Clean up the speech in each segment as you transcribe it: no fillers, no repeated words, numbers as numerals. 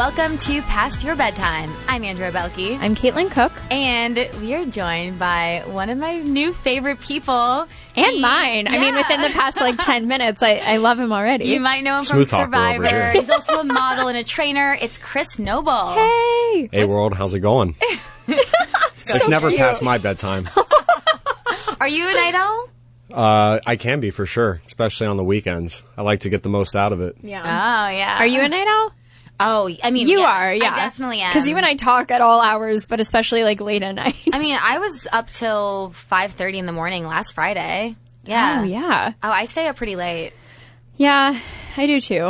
Welcome to Past Your Bedtime. I'm Andrea Belke. I'm Caitlin Cook. And we are joined by one of my new favorite people. And mine. Yeah. I mean, within the past 10 minutes, I love him already. You might know him from Survivor. He's also a model and a trainer. It's Chris Noble. Hey! Hey, world. How's it going? It's never past my bedtime. Are you a night owl? I can be, for sure, especially on the weekends. I like to get the most out of it. Yeah. Oh, yeah. Are you a night owl? Oh, I mean, you are, yeah. I definitely am. Because you and I talk at all hours, but especially late at night. I mean, I was up till 5:30 in the morning last Friday. Yeah. Oh, yeah. Oh, I stay up pretty late. Yeah, I do too.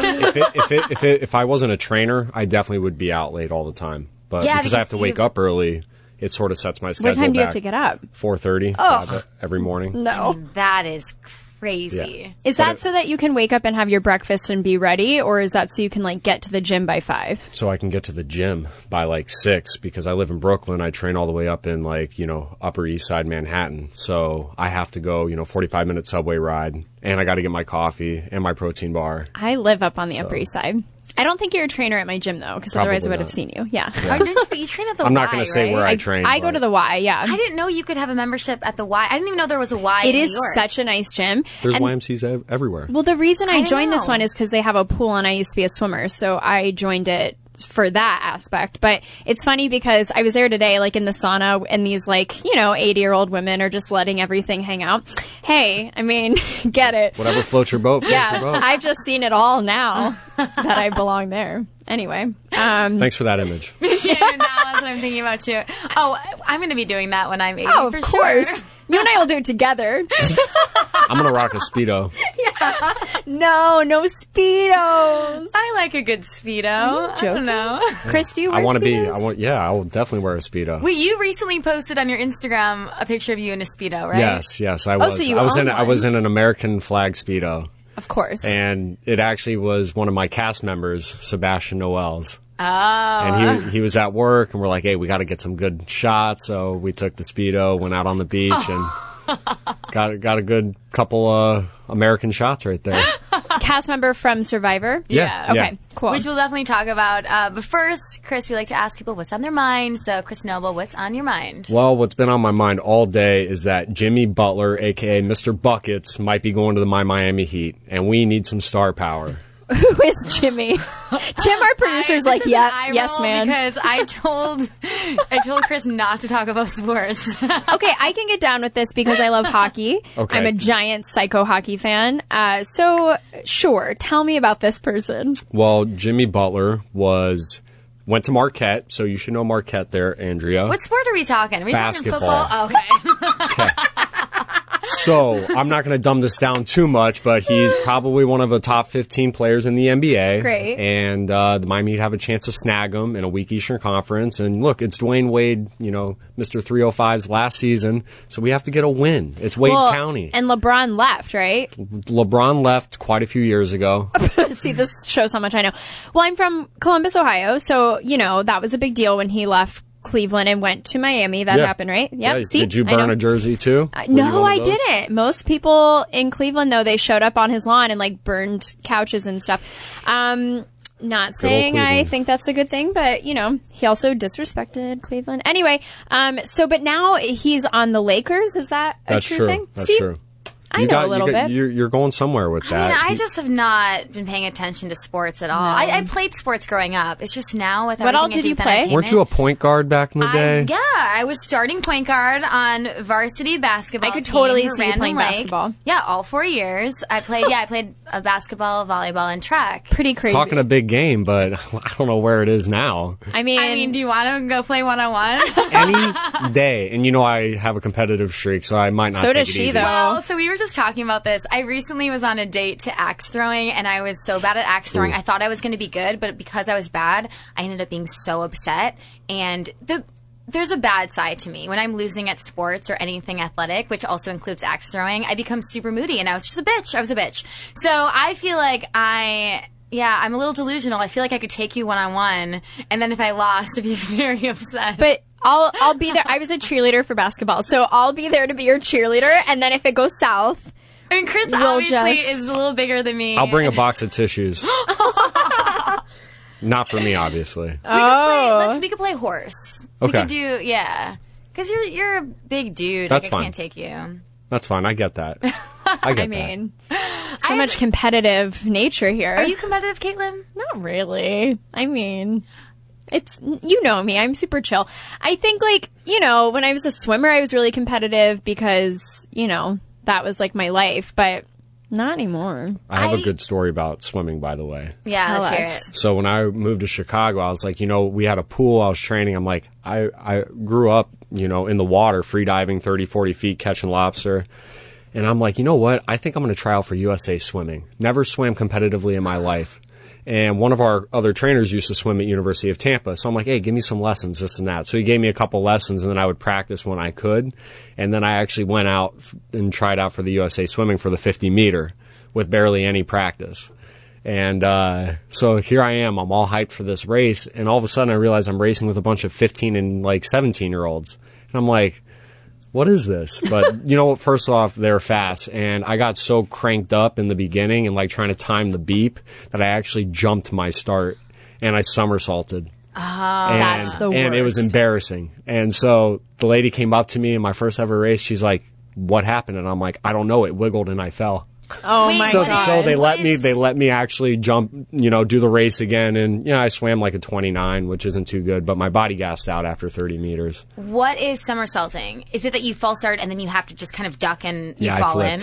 If I wasn't a trainer, I definitely would be out late all the time. But because I have to wake up early, it sort of sets my schedule back. What time do you have to get up? 4:30 every morning. No. I mean, that is crazy. Yeah. Is that so that you can wake up and have your breakfast and be ready, or is that so you can get to the gym by 5? So I can get to the gym by 6 because I live in Brooklyn. I train all the way up in Upper East Side Manhattan. So I have to go 45-minute subway ride, and I got to get my coffee and my protein bar. I live up on the Upper East Side. I don't think you're a trainer at my gym, though, because otherwise I would have seen you. Yeah. You train at the Y, I'm not going to say where I train. I go to the Y, yeah. I didn't know you could have a membership at the Y. I didn't even know there was a Y in New York. It is such a nice gym. There's YMCs everywhere. Well, the reason I joined this one is because they have a pool, and I used to be a swimmer, so I joined it for that aspect. But it's funny because I was there today, in the sauna, and these 80-year-old women are just letting everything hang out. Hey, I mean, get it. Whatever floats your boat. Yeah, I've just seen it all now that I belong there. Anyway. Thanks for that image. Yeah, now that's what I'm thinking about too. Oh, I'm going to be doing that when I'm 80, of course. Sure. You and I will do it together. I'm going to rock a Speedo. Yeah. No Speedos. I like a good Speedo. I don't know. Chris, do you wear Speedos? I will definitely wear a Speedo. Wait, you recently posted on your Instagram a picture of you in a Speedo, right? Yes, I was. Oh, so you I was in an American flag Speedo. Of course. And it actually was one of my cast members, Sebastian Noel's. Oh. And he was at work, and we're like, hey, we got to get some good shots. So we took the Speedo, went out on the beach, and got a good couple American shots right there. Cast member from Survivor? Yeah. Okay, cool. Which we'll definitely talk about. But first, Chris, we like to ask people what's on their mind. So, Chris Noble, what's on your mind? Well, what's been on my mind all day is that Jimmy Butler, a.k.a. Mr. Buckets, might be going to my Miami Heat, and we need some star power. Who is Jimmy? Tim, our producer's yes, man. Because I told Chris not to talk about sports. Okay, I can get down with this because I love hockey. Okay. I'm a giant psycho hockey fan. So, sure, tell me about this person. Well, Jimmy Butler went to Marquette, so you should know Marquette there, Andrea. What sport are we talking? Are we Basketball. talking football? Oh, okay. So, I'm not going to dumb this down too much, but he's probably one of the top 15 players in the NBA. Great. And the Miami Heat have a chance to snag him in a weak Eastern Conference. And look, it's Dwayne Wade, Mr. 305's last season, so we have to get a win. It's Wade County. And LeBron left, right? LeBron left quite a few years ago. See, this shows how much I know. Well, I'm from Columbus, Ohio, so, that was a big deal when he left Cleveland and went to Miami. That happened, right? Yep. Yeah. See? Did you burn a jersey too? No, I didn't. Most people in Cleveland, though, they showed up on his lawn and burned couches and stuff. Not saying I think that's a good thing, but he also disrespected Cleveland. Anyway, but now he's on the Lakers. Is that a true thing? That's true. I know a little bit. You're going somewhere with that. I just have not been paying attention to sports at all. No. I played sports growing up. It's just now with everything. What all did you play? Weren't you a point guard back in the day? I was starting point guard on varsity basketball. I could totally see you playing basketball. Yeah, all 4 years. I played basketball, volleyball, and track. Pretty crazy. Talking a big game, but I don't know where it is now. I mean, do you want to go play one-on-one? Any day. And I have a competitive streak, so I might not take it easy. So does she, though. Well, so we were just talking about this. I recently was on a date to axe throwing, and I was so bad at axe throwing. I thought I was going to be good, but because I was bad, I ended up being so upset. And there's a bad side to me. When I'm losing at sports or anything athletic, which also includes axe throwing, I become super moody, and I was just a bitch. I was a bitch. So I feel like I'm a little delusional. I feel like I could take you one-on-one, and then if I lost, I'd be very upset. But I'll be there. I was a cheerleader for basketball, so I'll be there to be your cheerleader, and then if it goes south... And Chris obviously is a little bigger than me. I'll bring a box of tissues. Not for me, obviously. We could play horse. Okay. We could do, yeah. Because you're a big dude. That's I fine. can't take you. That's fine. I get that. I get mean, so much competitive nature here. Are you competitive, Caitlin? Not really. I mean, it's, you know me, I'm super chill. I think, like, you know, when I was a swimmer, I was really competitive because, you know, that was like my life, but not anymore. I have a good story about swimming, by the way. Yeah, let's hear it. So when I moved to Chicago, I was like, you know, we had a pool. I was training. I'm like, I grew up, you know, in the water, free diving 30, 40 feet, catching lobster. And I'm like, you know what? I think I'm going to try out for USA Swimming. Never swam competitively in my life. And one of our other trainers used to swim at University of Tampa. So I'm like, hey, give me some lessons, this and that. So he gave me a couple lessons, and then I would practice when I could. And then I actually went out and tried out for the USA Swimming for the 50-meter with barely any practice. And so here I am. I'm all hyped for this race. And all of a sudden I realize I'm racing with a bunch of 15 and like 17-year-olds. And I'm like, what is this? But, you know, first off, they're fast. And I got so cranked up in the beginning and, like, trying to time the beep that I actually jumped my start and I somersaulted. That's the worst. And it was embarrassing. And so the lady came up to me in my first ever race. She's like, what happened? And I'm like, I don't know. It wiggled and I fell. Oh my God. So they let me actually jump, you know, do the race again. And, you know, I swam like a 29, which isn't too good, but my body gassed out after 30 meters. What is somersaulting? Is it that you false start and then you have to just kind of duck and you fall in?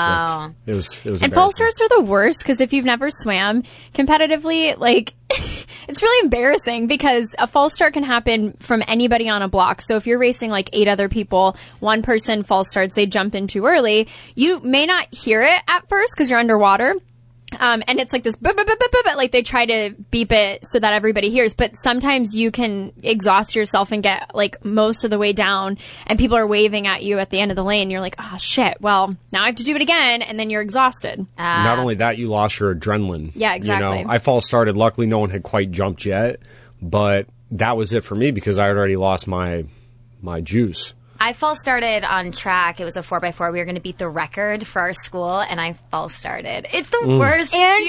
I flipped. It was And false starts are the worst because if you've never swam competitively, like, it's really embarrassing because a false start can happen from anybody on a block. So if you're racing like 8 other people, one person false starts, they jump in too early. You may not hear it at first because you're underwater. And it's like this, like they try to beep it so that everybody hears. But sometimes you can exhaust yourself and get like most of the way down and people are waving at you at the end of the lane. You're like, oh shit, well, now I have to do it again. And then you're exhausted. Not only that, you lost your adrenaline. Yeah, exactly. You know, I false started. Luckily, no one had quite jumped yet. But that was it for me because I had already lost my juice. I false started on track. It was a 4x4. We were going to beat the record for our school, and I false started. It's the worst feeling.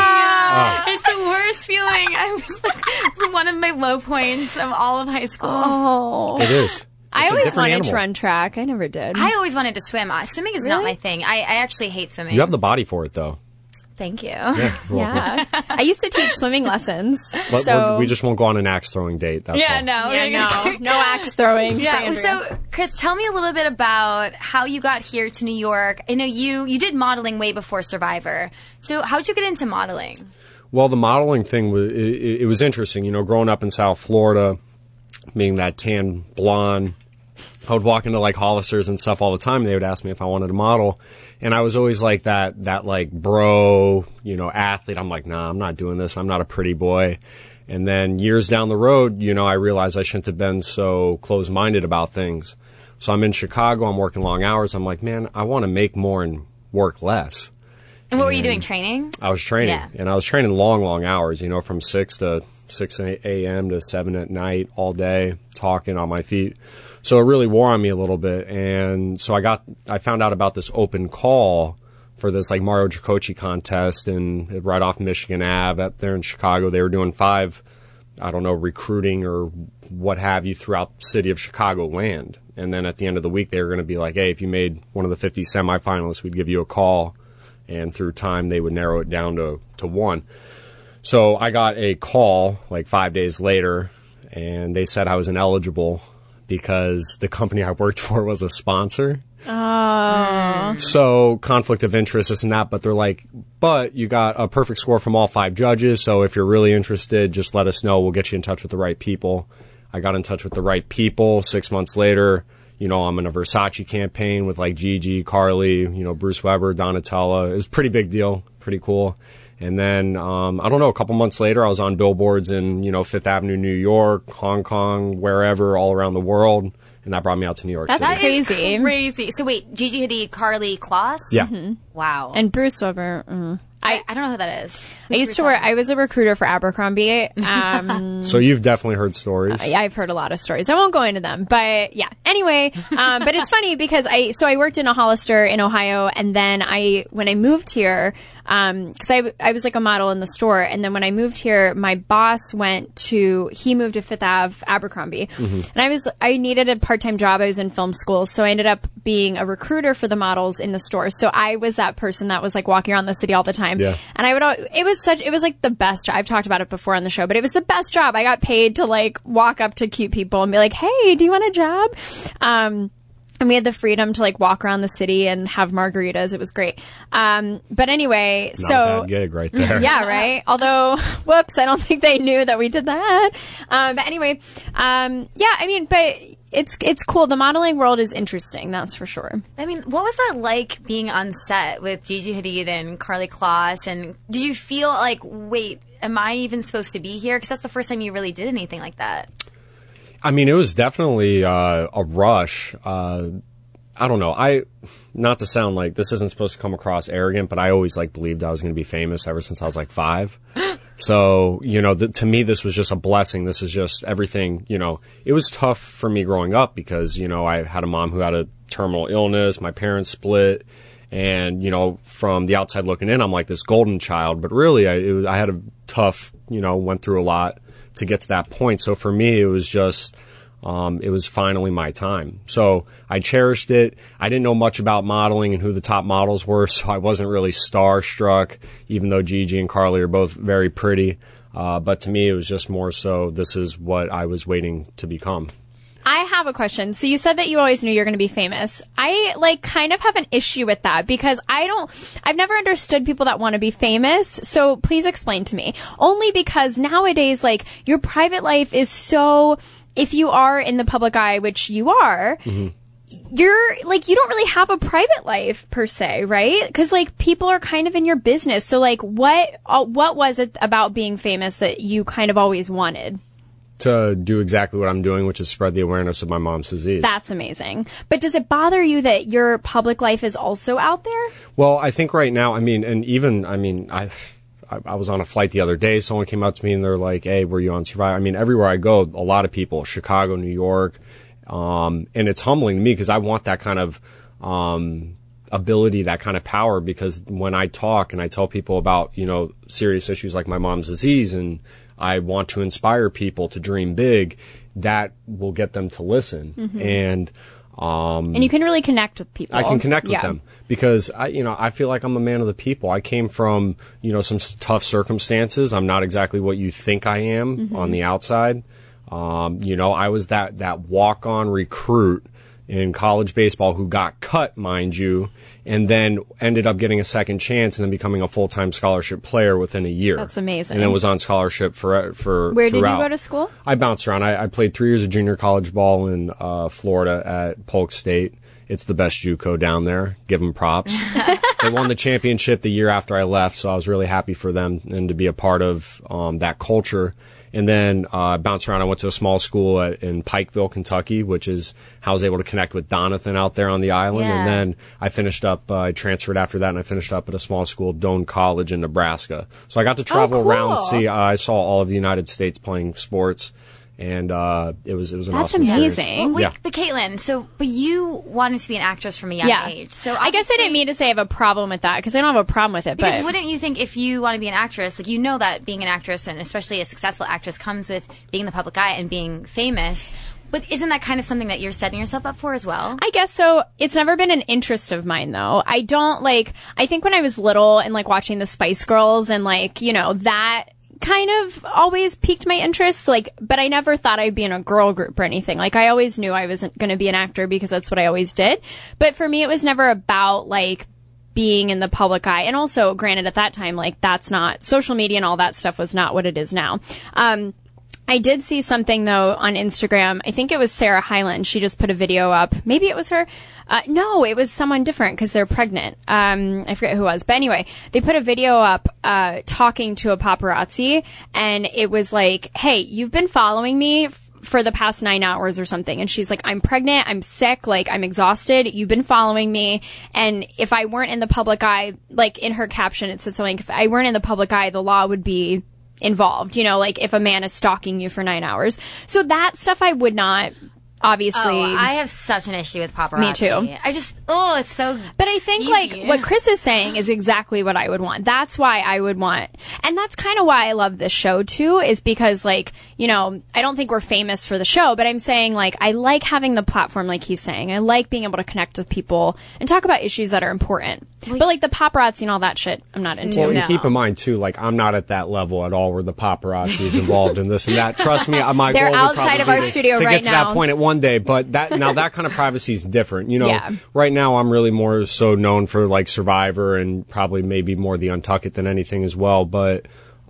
It's the worst feeling. I was like, it's one of my low points of all of high school. Oh. It is. I always wanted to run track. I never did. I always wanted to swim. Swimming is not my thing. I actually hate swimming. You have the body for it, though. Thank you. Yeah. I used to teach swimming lessons. So we just won't go on an axe throwing date. That's all. No axe throwing. Yeah. So, Chris, tell me a little bit about how you got here to New York. I know you did modeling way before Survivor. So, how'd you get into modeling? Well, the modeling thing it was interesting. You know, growing up in South Florida, being that tan blonde, I would walk into like Hollister's and stuff all the time. And they would ask me if I wanted to model. And I was always like that like bro, you know, athlete. I'm like, nah, I'm not doing this. I'm not a pretty boy. And then years down the road, you know, I realized I shouldn't have been so closed-minded about things. So I'm in Chicago. I'm working long hours. I'm like, man, I want to make more and work less. And what were you doing, training? I was training. Yeah. And I was training long hours, you know, from 6 a.m. to 7 at night all day, talking on my feet. So it really wore on me a little bit. And so I found out about this open call for this like Mario Giacochi contest and right off Michigan Ave up there in Chicago. They were doing 5, I don't know, recruiting or what have you throughout the city of Chicago land. And then at the end of the week, they were going to be like, hey, if you made one of the 50 semifinalists, we'd give you a call. And through time, they would narrow it down to 1. So I got a call like 5 days later, and they said I was ineligible because the company I worked for was a sponsor. Oh. So conflict of interest, this and that. But they're like, but you got a perfect score from all 5 judges. So if you're really interested, just let us know. We'll get you in touch with the right people. I got in touch with the right people. 6 months later, you know, I'm in a Versace campaign with like Gigi, Carly, you know, Bruce Weber, Donatella. It was a pretty big deal. Pretty cool. And then, I don't know, a couple months later, I was on billboards in, you know, Fifth Avenue, New York, Hong Kong, wherever, all around the world. And that brought me out to New York City. That's crazy. Crazy. So wait, Gigi Hadid, Carly Kloss? Yeah. Mm-hmm. Wow. And Bruce Weber. I don't know who that is. I was a recruiter for Abercrombie. So you've definitely heard stories. I've heard a lot of stories. I won't go into them, but yeah. Anyway, but it's funny because I worked in a Hollister in Ohio, and then when I moved here, because I was like a model in the store, and then when I moved here, my boss he moved to Fifth Ave Abercrombie, and I needed a part-time job. I was in film school, so I ended up being a recruiter for the models in the store. So I was that person that was like walking around the city all the time, and it was like the best job. I've talked about it before on the show, but it was the best job. I got paid to like walk up to cute people and be like, "Hey, do you want a job?" And we had the freedom to like walk around the city and have margaritas. It was great. But anyway, Not a bad gig right there. Yeah, right. Although, whoops, I don't think they knew that we did that. But anyway, yeah, I mean, but it's cool. The modeling world is interesting, that's for sure. I mean, what was that like being on set with Gigi Hadid and Karlie Kloss? And did you feel like, wait, am I even supposed to be here? Because that's the first time you really did anything like that. I mean, it was definitely a rush. I don't know. Not to sound like this isn't supposed to come across arrogant, but I always like believed I was going to be famous ever since I was like 5. So, to me, this was just a blessing. This is just everything, it was tough for me growing up because, I had a mom who had a terminal illness. My parents split. And, from the outside looking in, I'm like this golden child. But really, I had a tough, went through a lot to get to that point. So for me, it was just, it was finally my time. So I cherished it. I didn't know much about modeling and who the top models were, so I wasn't really starstruck, even though Gigi and Karlie are both very pretty. But to me, it was just more so this is what I was waiting to become. I have a question. So you said that you always knew you were going to be famous. I kind of have an issue with that because I've never understood people that want to be famous. So please explain to me. Only because nowadays, your private life is so, if you are in the public eye, which you are, you're you don't really have a private life per se, right? Because people are kind of in your business. So what was it about being famous that you kind of always wanted? To do exactly what I'm doing, which is spread the awareness of my mom's disease. That's amazing. But does it bother you that your public life is also out there? Well, I think right now, I was on a flight the other day. Someone came up to me and they're like, "Hey, were you on Survivor?" I mean, everywhere I go, a lot of people, Chicago, New York, and it's humbling to me because I want that kind of ability, that kind of power, because when I talk and I tell people about, serious issues like my mom's disease, and I want to inspire people to dream big, that will get them to listen. And you can really connect with people. I can connect with them because I feel like I'm a man of the people. I came from, some tough circumstances. I'm not exactly what you think I am on the outside. I was that walk-on recruit in college baseball who got cut, mind you, and then ended up getting a second chance and then becoming a full-time scholarship player within a year. That's amazing. And then was on scholarship for Where did you go to school? I bounced around. I played 3 years of junior college ball in Florida at Polk State. It's the best JUCO down there. Give them props. They won the championship the year after I left, so I was really happy for them and to be a part of that culture. And then bounced around. I went to a small school in Pikeville, Kentucky, which is how I was able to connect with Donathan out there on the island. Yeah. And then I finished up, I transferred after that, and I finished up at a small school, Doane College in Nebraska. So I got to travel around, see, I saw all of the United States playing sports. And it was an awesome experience. That's amazing. Well, but Caitlin, but you wanted to be an actress from a young age. So I guess I didn't mean to say I have a problem with that because I don't have a problem with it. Because wouldn't you think if you want to be an actress, that being an actress and especially a successful actress comes with being in the public eye and being famous? But isn't that kind of something that you're setting yourself up for as well? I guess so. It's never been an interest of mine, though. I don't I think when I was little and watching the Spice Girls and that kind of always piqued my interest, but I never thought I'd be in a girl group or anything. I always knew I wasn't going to be an actor because that's what I always did. But for me, it was never about, being in the public eye. And also, granted, at that time, that's not, social media and all that stuff was not what it is now. I did see something, though, on Instagram. I think it was Sarah Hyland. She just put a video up. Maybe it was her. No, it was someone different because they're pregnant. I forget who it was. But anyway, they put a video up talking to a paparazzi. And it was hey, you've been following me for the past 9 hours or something. And she's like, I'm pregnant, I'm sick, like, I'm exhausted, you've been following me. And if I weren't in the public eye, like, in her caption, it said something, if I weren't in the public eye, the law would be involved, you know, like, if a man is stalking you for 9 hours. So that stuff I would not... Obviously. Oh, I have such an issue with paparazzi. Me too. I just, it's so But I think, cheesy. like, what Chris is saying is exactly what I would want. That's why I would want. And that's kind of why I love this show, too, is because, like, you know, I don't think we're famous for the show, but I'm saying, like, I like having the platform, like he's saying. I like being able to connect with people and talk about issues that are important. But, like, the paparazzi and all that shit, I'm not into. Well, No. and keep in mind, too, like, I'm not at that level at all where the paparazzi is involved in this and that. Trust me, my They're goal would outside probably of our be studio to right get to now. that point at one day, but that kind of privacy is different. You know, Yeah. right now I'm really more so known for, like, Survivor and probably maybe more the Untuckit than anything as well, but...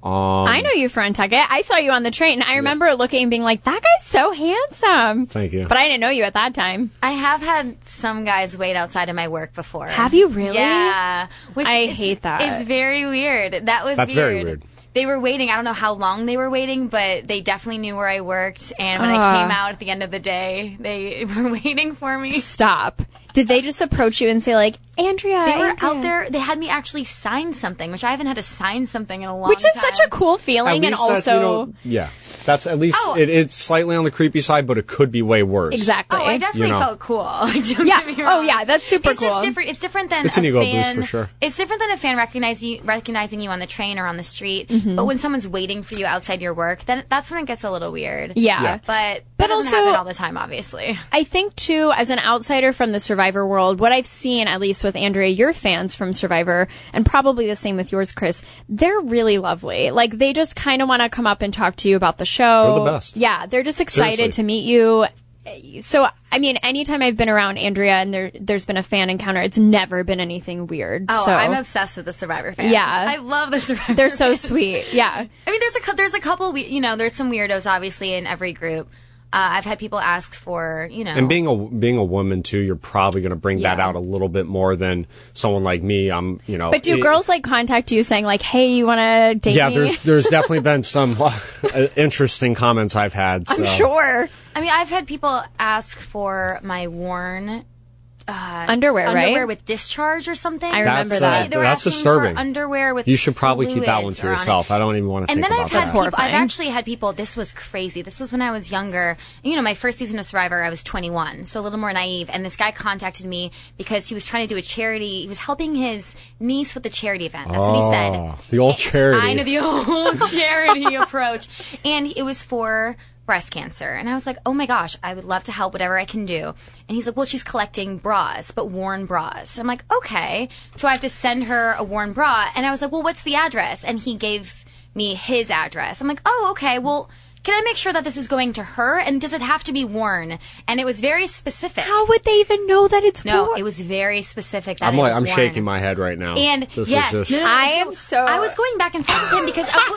I know you for Untuckit. I saw you on the train. I remember looking and being like, that guy's so handsome. Thank you. But I didn't know you at that time. I have had some guys wait outside of my work before. Have you really? Yeah. I hate that. It's very weird. That's That's very weird. They were waiting. I don't know how long they were waiting, but they definitely knew where I worked. And when I came out at the end of the day, they were waiting for me. Stop. Did they just approach you and say, like, Andrea? They were Andrea. out there. They had me actually sign something, which I haven't had to sign something in a long time. Which is such a cool feeling, and also... That's, you know, yeah. That's at least, it's slightly on the creepy side, but it could be way worse. Exactly. Oh, I definitely felt cool. Don't Yeah. get me wrong. Oh, yeah, that's super It's cool. just different. It's different than It's an a ego fan. boost for sure. It's different than a fan recognizing you on the train or on the street. But when someone's waiting for you outside your work, then that's when it gets a little weird. Yeah. But But that doesn't also- happen all the time, obviously. I think, too, as an outsider from the Survivor world, what I've seen, at least with Andrea, your fans from Survivor, and probably the same with yours, Chris, they're really lovely. Like, they just kind of want to come up and talk to you about the show. They're the best. Yeah, they're just excited Seriously. to meet you. So, I mean, anytime I've been around Andrea and there's been a fan encounter, it's never been anything weird. Oh, so. I'm obsessed with the Survivor fans. Yeah. I love the Survivor They're so fans. sweet. Yeah. I mean, there's a couple, there's some weirdos, obviously, in every group. I've had people ask for, And being a woman too, you're probably going to bring that out a little bit more than someone like me. But do girls like contact you saying like, "Hey, you want to date me?" Yeah, there's definitely been some interesting comments I've had. So. I'm sure. I mean, I've had people ask for my worn Underwear, right? Underwear with discharge or something. I remember that. They were That's asking disturbing. for underwear with You should probably keep that one fluids to on it. yourself. I don't even want to And think then about I've had that. people, I've horrifying. actually had people, this was crazy. This was when I was younger. My first season of Survivor, I was 21, so a little more naive. And this guy contacted me because he was trying to do a charity. He was helping his niece with a charity event. That's what he said. The old charity. I know, the old charity approach. And it was for breast cancer. And I was like, oh my gosh, I would love to help whatever I can do. And he's like, well, she's collecting bras, but worn bras. I'm like, okay. So I have to send her a worn bra. And I was like, well, what's the address? And he gave me his address. I'm like, oh, okay. Well, can I make sure that this is going to her? And does it have to be worn? And it was very specific. How would they even know that it's No, worn? it was very specific. That I'm it was worn. shaking my head right now. And this yeah, is just. no, I am so- I was going back and forth with him because but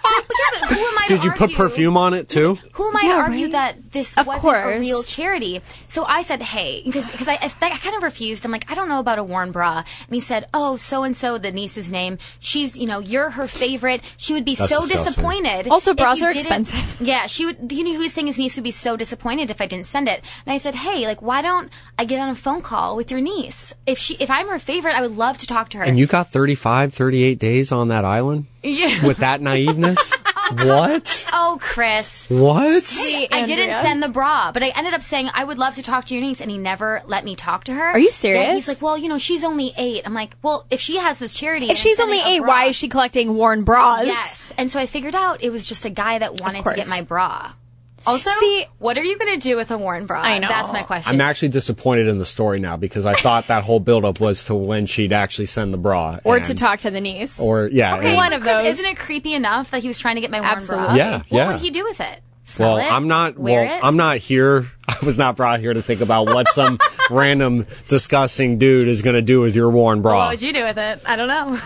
who am I? Did to you put argue? perfume on it too? Who am I Yeah, to argue right? that this Of wasn't course. a real charity? So I said, hey, because I kind of refused. I'm like, I don't know about a worn bra. And he said, oh, so and so, the niece's name. She's, you're her favorite. She would be That's so disgusting. disappointed. Also, if bras you are didn't- expensive. Yeah, she would. He was saying his niece would be so disappointed if I didn't send it. And I said, hey, like, why don't I get on a phone call with your niece? If I'm her favorite, I would love to talk to her. And you got 35, 38 days on that island Yeah. with that naiveness? What? Oh, Chris. What? Sweet I didn't Andrea. send the bra, but I ended up saying I would love to talk to your niece, and he never let me talk to her. Are you serious? Yeah, he's like, well, she's only 8. I'm like, well, if she has this charity, If and she's I'm only sending a 8, bra- why is she collecting worn bras? Yes, and so I figured out it was just a guy that wanted to course. get my bra. Also, See- what are you going to do with a worn bra? I know. That's my question. I'm actually disappointed in the story now because I thought that whole buildup was to when she'd actually send the bra. Or and- to talk to the niece. Or, yeah. okay, and- one of Chris, those. Isn't it creepy enough that he was trying to get my worn Absolutely. bra? Yeah, What yeah. would he do with it? Smell Well, it? I'm not. Wear Well, it? I'm not here. I was not brought here to think about what some random disgusting dude is going to do with your worn bra. What would you do with it? I don't know.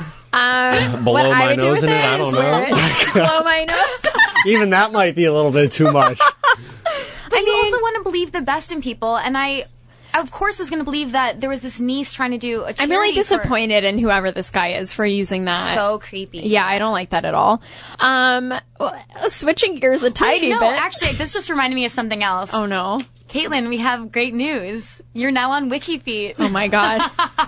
Below what my I would do nose with in it it? I is don't wear know. it below my nose. Even that might be a little bit too much. But you also want to believe the best in people, and I of course, was going to believe that there was this niece trying to do a charity. I'm really disappointed in whoever this guy is for using that. So creepy. Yeah, I don't like that at all. Switching gears a tiny bit. Actually, this just reminded me of something else. Oh, no. Caitlin, we have great news. You're now on WikiFeet. Oh, my God.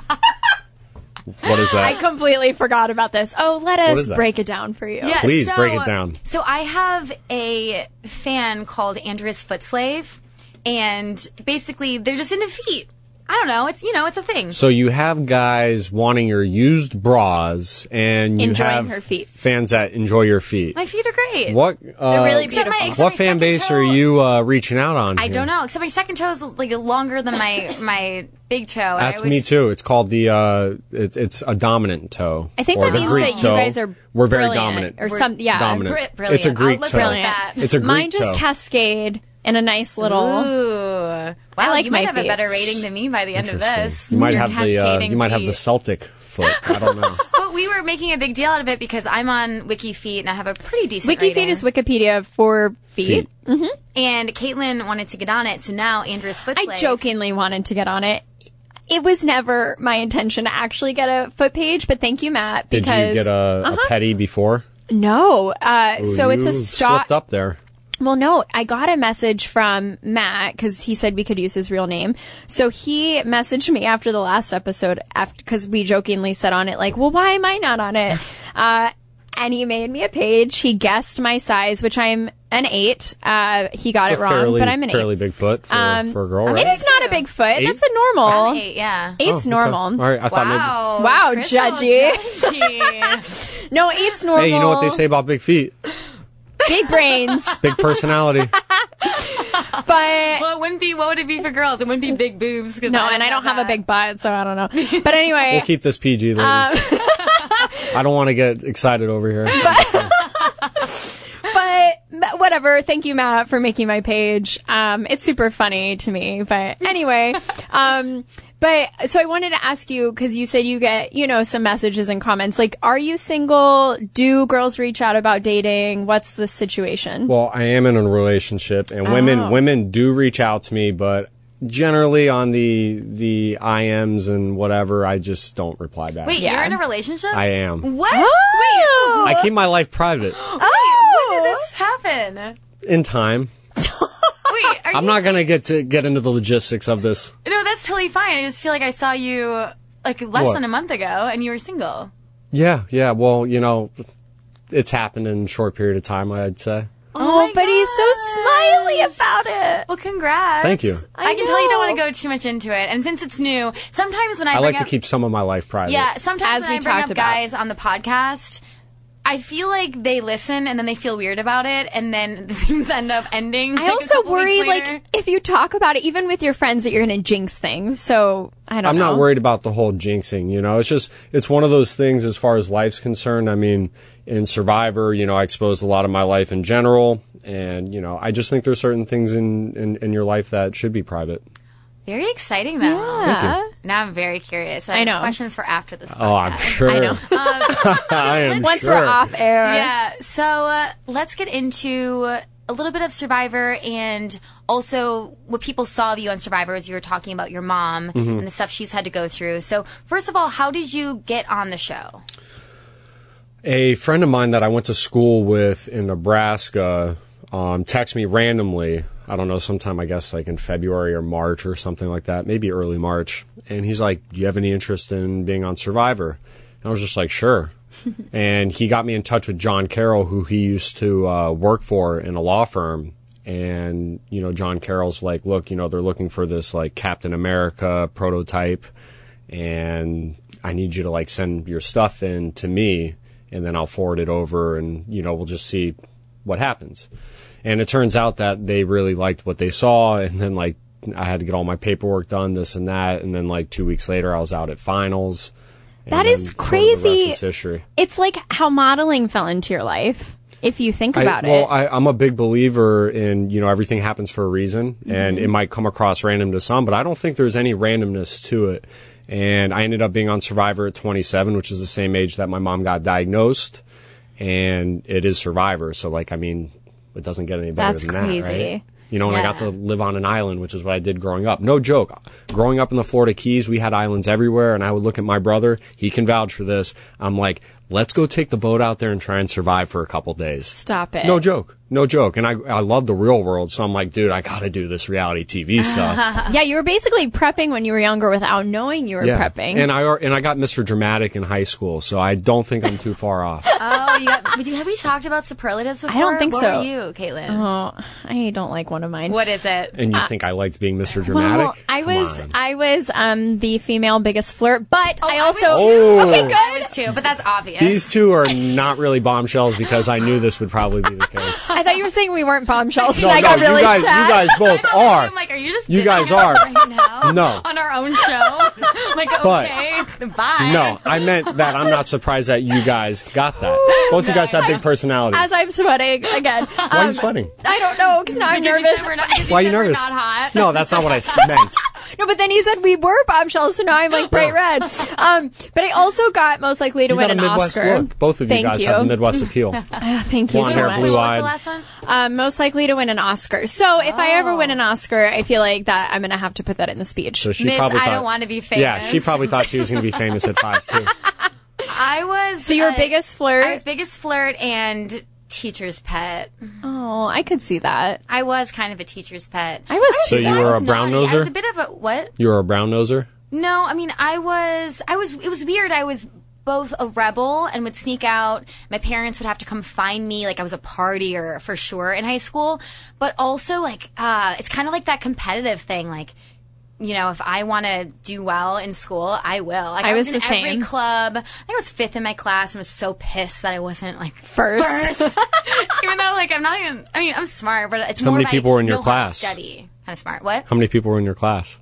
What is that? I completely forgot about this. Oh, let us break it down for you. Yeah, Please break it down. So I have a fan called Andrea's Footslave, and basically they're just into feet. I don't know. It's a thing. So you have guys wanting your used bras, and you Enjoying have her feet. fans that enjoy your feet. My feet are great. What? They're really beautiful. Except What my fan second base toe- are you reaching out on? I don't know. Except my second toe is like longer than my big toe. and That's I always- me too. It's called the it's a dominant toe. I think or that the means Greek that you toe. guys are We're very brilliant, dominant. or some, yeah. Dominant. Brilliant. It's a Greek Let's toe. go with that. It's a Greek Mine just toe. cascade in a nice little. Ooh. Wow, I like you might my have a feet. better rating than me by the end of this. You might Your have the cascading you might have the feet. Celtic foot. I don't know. But we were making a big deal out of it because I'm on WikiFeet and I have a pretty decent rating. WikiFeet is Wikipedia for feet. And Caitlin wanted to get on it, so now Andrea's Footslave. I jokingly wanted to get on it. It was never my intention to actually get a foot page, but thank you, Matt. Did Because you get a petty before? No. So it's a You stock. slipped up there. Well, no, I got a message from Matt because he said we could use his real name. So he messaged me after the last episode because we jokingly said on it, like, well, why am I not on it? And he made me a page. He guessed my size, which I'm an 8. He got it It's a wrong, but I'm an 8. fairly big foot for a girl, I mean, right? it's not a big foot. 8? That's a normal. 8, yeah. 8's Okay. normal. All right, I thought maybe. Wow. Wow, judgy. judgy. No, 8's normal. Hey, you know what they say about big feet? Big brains. Big personality. But Well, it wouldn't be, what would it be for girls? It wouldn't be big boobs. no, and I don't have a big butt, so I don't know. But anyway. We'll keep this PG, ladies. I don't want to get excited over here. But whatever. Thank you, Matt, for making my page. It's super funny to me. But anyway, but so I wanted to ask you, because you said you get, some messages and comments. Like, are you single? Do girls reach out about dating? What's the situation? Well, I am in a relationship, and women do reach out to me, but generally on the IMs and whatever, I just don't reply back. Wait, Yeah. you're in a relationship? I am. What? Oh! I keep my life private. When did this happen? In time. Wait, are I'm you... not gonna get into the logistics of this. No, that's totally fine. I just feel like I saw you like less What? than a month ago and you were single. Yeah. Well, it's happened in a short period of time, I'd say. Oh, but he's so smiley about it. Well, congrats. Thank you. I can tell you don't know. want to go too much into it. And since it's new, sometimes when I I bring like to up... keep some of my life private. Yeah, sometimes As when we I bring talked up about. guys on the podcast, I feel like they listen and then they feel weird about it and then things end up ending. I like, a also couple worry, weeks later. like, if you talk about it, even with your friends, that you're going to jinx things. So, I don't know. I'm not worried about the whole jinxing, it's one of those things as far as life's concerned. I mean, in Survivor, I exposed a lot of my life in general, and, I just think there's certain things in your life that should be private. Very exciting, though. Yeah. Now I'm very curious. I know. Questions for after this podcast. Oh, I'm sure. I know. I am Once sure. we're off air. Yeah, so let's get into a little bit of Survivor and also what people saw of you on Survivor as you were talking about your mom and the stuff she's had to go through. So first of all, how did you get on the show? A friend of mine that I went to school with in Nebraska texted me randomly. I don't know, sometime I guess like in February or March or something like that, maybe early March. And he's like, do you have any interest in being on Survivor? And I was just like, sure. And he got me in touch with John Carroll, who he used to work for in a law firm. And, John Carroll's like, look, they're looking for this like Captain America prototype. And I need you to like send your stuff in to me. And then I'll forward it over and, we'll just see what happens. And it turns out that they really liked what they saw. And then like I had to get all my paperwork done, this and that. And then like 2 weeks later, I was out at finals. That And is then sort of crazy. The rest is history. It's like how modeling fell into your life, if you think about it. I'm a big believer in, everything happens for a reason. And it might come across random to some, but I don't think there's any randomness to it. And I ended up being on Survivor at 27, which is the same age that my mom got diagnosed. And it is Survivor. So, it doesn't get any better That's than crazy. that, right? You know, and I got to live on an island, which is what I did growing up. No joke. Growing up in the Florida Keys, we had islands everywhere, and I would look at my brother. He can vouch for this. I'm like, let's go take the boat out there and try and survive for a couple days. Stop it. No joke. No joke. And I love the real world, so I'm like, dude, I gotta do this reality TV stuff. Yeah, you were basically prepping when you were younger without knowing you were prepping. And I got Mr. Dramatic in high school, so I don't think I'm too far off. Have we talked about superlatives before? I don't think what so. What were you, Caitlin? Oh, I don't like one of mine. What is it? And you think I liked being Mr. Dramatic? Well, I was the female biggest flirt, but I also okay, good. I was too, but that's obvious. These two are not really bombshells because I knew this would probably be the case. I thought you were saying we weren't bombshells. No, and I got really sad. You guys both are. I'm like, are you just you guys are right now no on our own show? Like, okay, bye. No, I meant that I'm not surprised that you guys got that. Both you guys have big personalities. As I'm sweating again. Why are you sweating? I don't know because now I'm nervous. Why are you nervous? Not hot. No, that's not what I meant. No, but then he said we were bombshells, so now I'm like bright red. But I also got most likely to win an Midwest Oscar. Look. Both of you guys have the Midwest appeal. Thank you Blonde so hair, much. blue What eyed. was the last one? Most likely to win an Oscar. So if I ever win an Oscar, I feel like that I'm going to have to put that in the speech. So she Miss, probably I thought, don't want to be famous. Yeah, she probably thought she was going to be famous at 5 too. I was. So you were biggest flirt? I was biggest flirt and teacher's pet. Oh, I could see that. I was kind of a teacher's pet. I was So too. you were a brown I was noser? a bit of a what? You were a brown noser? No, I mean I was. It was weird. I was both a rebel and would sneak out. My parents would have to come find me, like I was a partier for sure in high school. But also, like, it's kind of like that competitive thing, like. You know, if I want to do well in school, I will. Like, I was in the every same. club. I was 5th in my class and was so pissed that I wasn't like First. Even though, like, I'm not even. I mean, I'm smart, but it's How more. many of, people I were in your know how to class? Study. Kind of smart. What? How many people were in your class?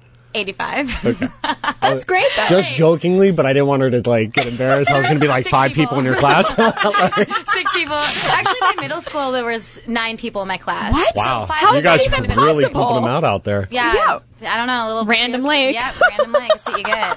85. Okay. That's great, though. Just jokingly, but I didn't want her to like get embarrassed. I was going to be like 6 5 people in your class. 6 people. Actually, my middle school there was 9 people in my class. What? Wow, So 5 How you is that guys even are really possible? pumping them out out there. Yeah. I don't know. A little Random lake. Yeah, random lake. That's what you get.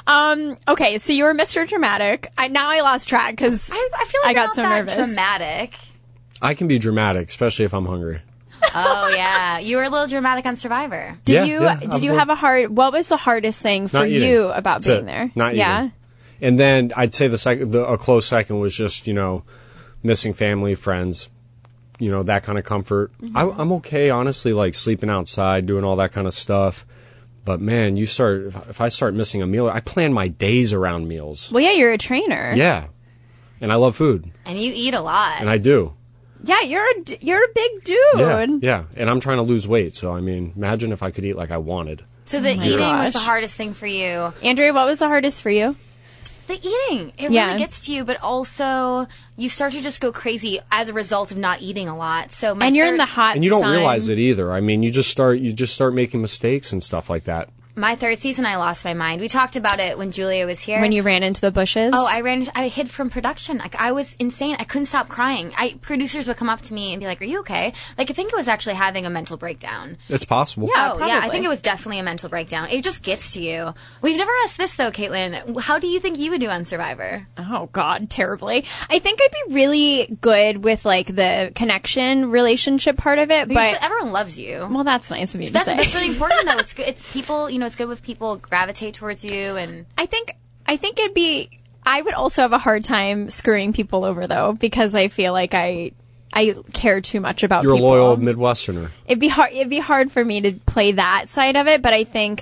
Okay, so you were Mr. Dramatic. Now I lost track because I feel like I got I'm not so that nervous. dramatic. I can be dramatic, especially if I'm hungry. Oh yeah, you were a little dramatic on Survivor. Did you have a hard? What was the hardest thing for Not eating. you about That's being it. there? Not yeah. eating. And then I'd say a close second was just, you know, missing family, friends, you know, that kind of comfort. Mm-hmm. I'm okay, honestly, like sleeping outside, doing all that kind of stuff. But man, if I start missing a meal, I plan my days around meals. Well, yeah, you're a trainer. Yeah. And I love food. And you eat a lot. And I do. Yeah, you're a big dude. Yeah. And I'm trying to lose weight. So, I mean, imagine if I could eat like I wanted. So the eating was gosh. the hardest thing for you. Andrea, what was the hardest for you? The eating. It Yeah. really gets to you, but also you start to just go crazy as a result of not eating a lot. So And you're in the hot And you don't sun. realize it either. I mean, you just start making mistakes and stuff like that. My 3rd season, I lost my mind. We talked about it when Julia was here. When you ran into the bushes? Oh, I hid from production. Like, I was insane. I couldn't stop crying. Producers would come up to me and be like, "Are you okay?" Like, I think it was actually having a mental breakdown. It's possible. Yeah. Oh, yeah. I probably. think it was definitely a mental breakdown. It just gets to you. We've never asked this, though, Caitlin. How do you think you would do on Survivor? Oh, God, terribly. I think I'd be really good with, like, the connection relationship part of it, but... Everyone loves you. Well, that's nice of you to say. That's really important, though. It's good. It's people, you know, it's good with people gravitate towards you and... I think it'd be... I would also have a hard time screwing people over, though, because I feel like I care too much about You're people. a loyal Midwesterner. It'd be hard for me to play that side of it, but I think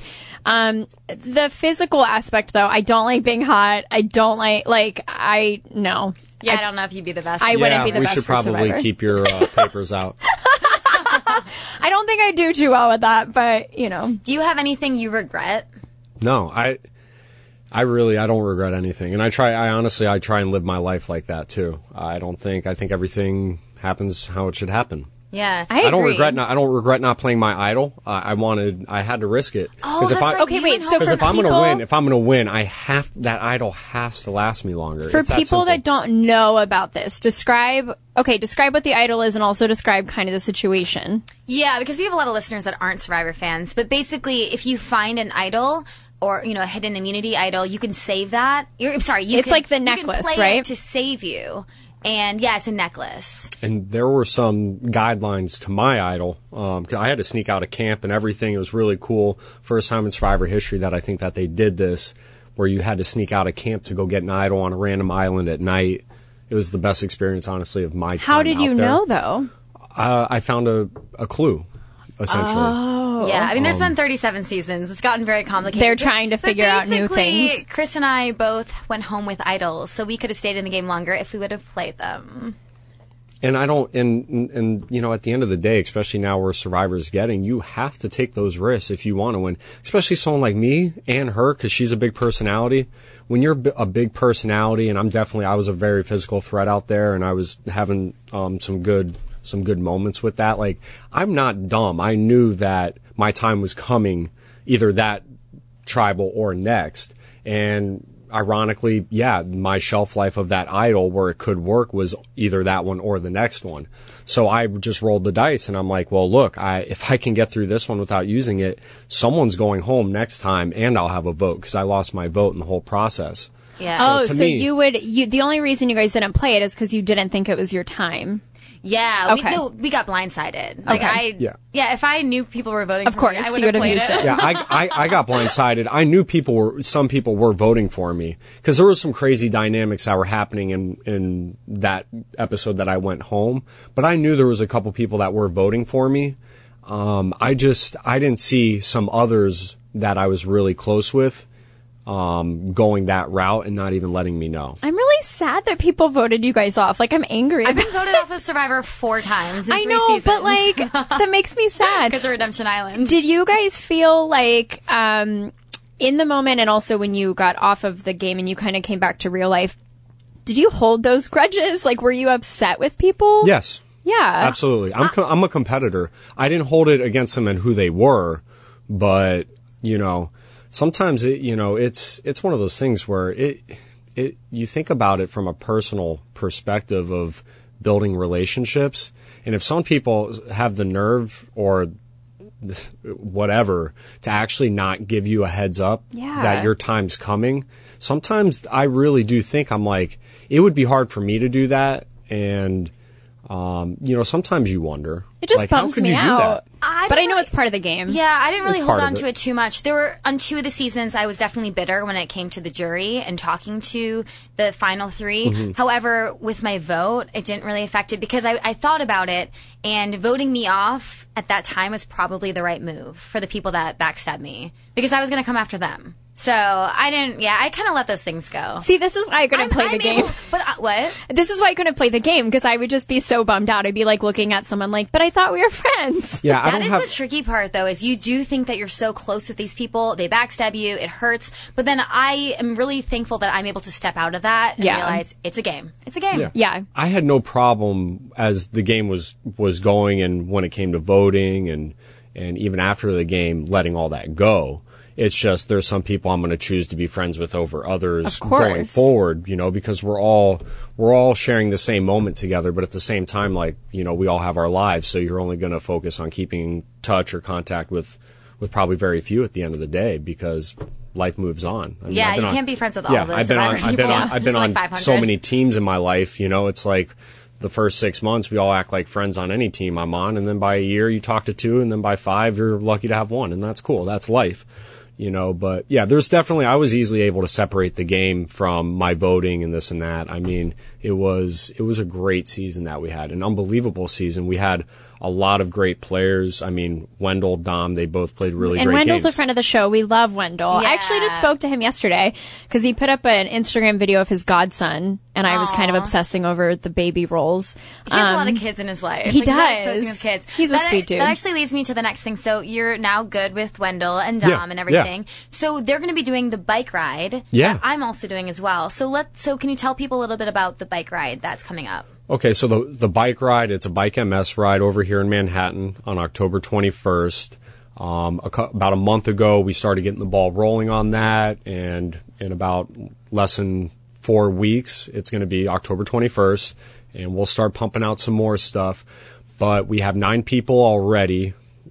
the physical aspect, though, I don't like being hot. I don't no. Yeah, I don't know if you'd be the best. I wouldn't be the we best should for probably Survivor. keep your papers out. I don't think I do too well with that, but, you know. Do you have anything you regret? No, I don't regret anything. And I honestly try and live my life like that too. I think everything happens how it should happen. Yeah. I don't agree. regret not playing my idol. I had to risk it. Oh, that's right. Okay, You wait, and so Hope- Because for if I'm gonna people- win, that idol has to last me longer. For It's that people simple. that don't know about this, describe what the idol is and also describe kind of the situation. Yeah, because we have a lot of listeners that aren't Survivor fans. But basically, if you find an idol or, you know, a hidden immunity idol, you can save that. It's like the necklace, you can play right? it to save you. And yeah, it's a necklace. And there were some guidelines to my idol. 'Cause I had to sneak out of camp and everything. It was really cool. First time in Survivor history that I think that they did this, where you had to sneak out of camp to go get an idol on a random island at night. It was the best experience, honestly, of my time. How did you know, though? I found a clue, essentially. Oh. Yeah, I mean, there's been 37 seasons. It's gotten very complicated. They're trying to figure out new things. Chris and I both went home with idols, so we could have stayed in the game longer if we would have played them. And I don't, and you know, at the end of the day, especially now where Survivor's getting, you have to take those risks if you want to win. Especially someone like me and her, because she's a big personality. When you're a big personality, and I was a very physical threat out there, and I was having some good moments with that. Like, I'm not dumb. I knew that my time was coming, either that tribal or next. And ironically, yeah, my shelf life of that idol where it could work was either that one or the next one. So I just rolled the dice, and I'm like, well, look, if I can get through this one without using it, someone's going home next time, and I'll have a vote, because I lost my vote in the whole process. Yeah. So the only reason you guys didn't play it is because you didn't think it was your time. Yeah, okay. we got blindsided. Like, Okay. if I knew people were voting Of for course, me, I you would would have have played used it. it. Yeah, I got blindsided. I knew some people were voting for me, because there was some crazy dynamics that were happening in that episode that I went home. But I knew there was a couple people that were voting for me. I didn't see some others that I was really close with going that route and not even letting me know. I'm really sad that people voted you guys off. Like, I'm angry. I've been voted off of Survivor 4 times in I 3 know, seasons. but like, that makes me sad. Because of Redemption Island. Did you guys feel like, in the moment, and also when you got off of the game and you kind of came back to real life, did you hold those grudges? Like, were you upset with people? Yes. Yeah. Absolutely. I'm a competitor. I didn't hold it against them and who they were, but, you know, sometimes it's one of those things where you think about it from a personal perspective of building relationships. And if some people have the nerve or whatever to actually not give you a heads up that your time's coming, sometimes I really do think, I'm like, it would be hard for me to do that. And, sometimes you wonder. It just like, bums how could me you do out. that? But I know it's part of the game. Yeah, I didn't really It's hold part on of to it too much. There were, on 2 of the seasons, I was definitely bitter when it came to the jury and talking to the final 3. Mm-hmm. However, with my vote, it didn't really affect it because I thought about it, and voting me off at that time was probably the right move for the people that backstabbed me, because I was going to come after them. So I kind of let those things go. See, this is why I couldn't play the game. What? This is why I couldn't play the game, because I would just be so bummed out. I'd be like looking at someone like, but I thought we were friends. Yeah, That is the tricky part, though, is you do think that you're so close with these people. They backstab you. It hurts. But then I am really thankful that I'm able to step out of that and realize it's a game. It's a game. Yeah. I had no problem as the game was going, and when it came to voting and even after the game, letting all that go. It's just there's some people I'm going to choose to be friends with over others going forward, because we're all sharing the same moment together, but at the same time, like, we all have our lives, so you're only going to focus on keeping touch or contact with probably very few at the end of the day, because life moves on. I mean, you can't be friends with all of those. I've been on so many teams in my life, it's like the first 6 months, we all act like friends on any team I'm on, and then by a year, you talk to 2, and then by 5, you're lucky to have 1, and that's cool. That's life. But yeah, there's definitely, I was easily able to separate the game from my voting and this and that. I mean, it was a great season that we had, an unbelievable season. We had a lot of great players. I mean, Wendell, Dom, they both played really great games. And Wendell's a friend of the show. We love Wendell. Yeah. I actually just spoke to him yesterday because he put up an Instagram video of his godson, and I was kind of obsessing over the baby roles. He has a lot of kids in his life. He does. does. Posting with kids. He's a sweet dude. That actually leads me to the next thing. So you're now good with Wendell and Dom and everything. Yeah. So they're going to be doing the bike ride. Yeah. That I'm also doing as well. So can you tell people a little bit about the bike ride that's coming up? Okay, so the bike ride, it's a Bike MS ride over here in Manhattan on October 21st. About a month ago, we started getting the ball rolling on that, and in about less than 4 weeks, it's going to be October 21st, and we'll start pumping out some more stuff. But we have 9 people already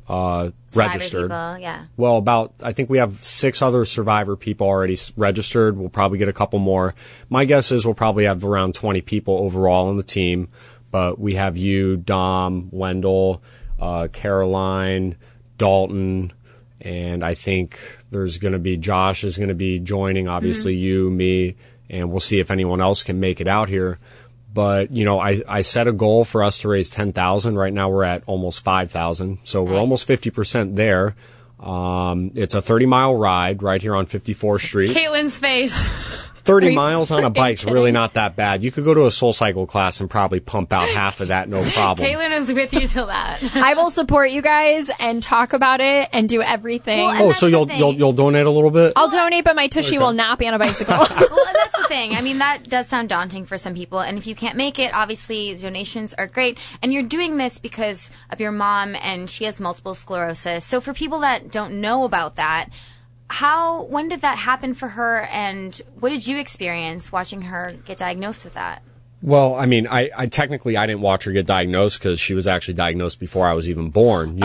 registered. People, yeah. Well, I think we have 6 other Survivor people already registered. We'll probably get a couple more. My guess is we'll probably have around 20 people overall on the team. But we have you, Dom, Wendell, Caroline, Dalton, and I think there's going to be Josh is going to be joining, obviously you, me, and we'll see if anyone else can make it out here. But, I set a goal for us to raise $10,000. Right now we're at almost $5,000. So we're almost 50% there. It's a 30-mile ride right here on 54th Street. Caitlin's face. 30 miles on a bike's really not that bad. You could go to a SoulCycle class and probably pump out half of that, no problem. Caitlin is with you till that. I will support you guys and talk about it and do everything. Well, so you'll donate a little bit? I'll donate, but my tushy will not be on a bicycle. Well, and that's the thing. I mean, that does sound daunting for some people. And if you can't make it, obviously donations are great. And you're doing this because of your mom, and she has multiple sclerosis. So for people that don't know about that, when did that happen for her, and what did you experience watching her get diagnosed with that? Well, I mean, I technically I didn't watch her get diagnosed because she was actually diagnosed before I was even born.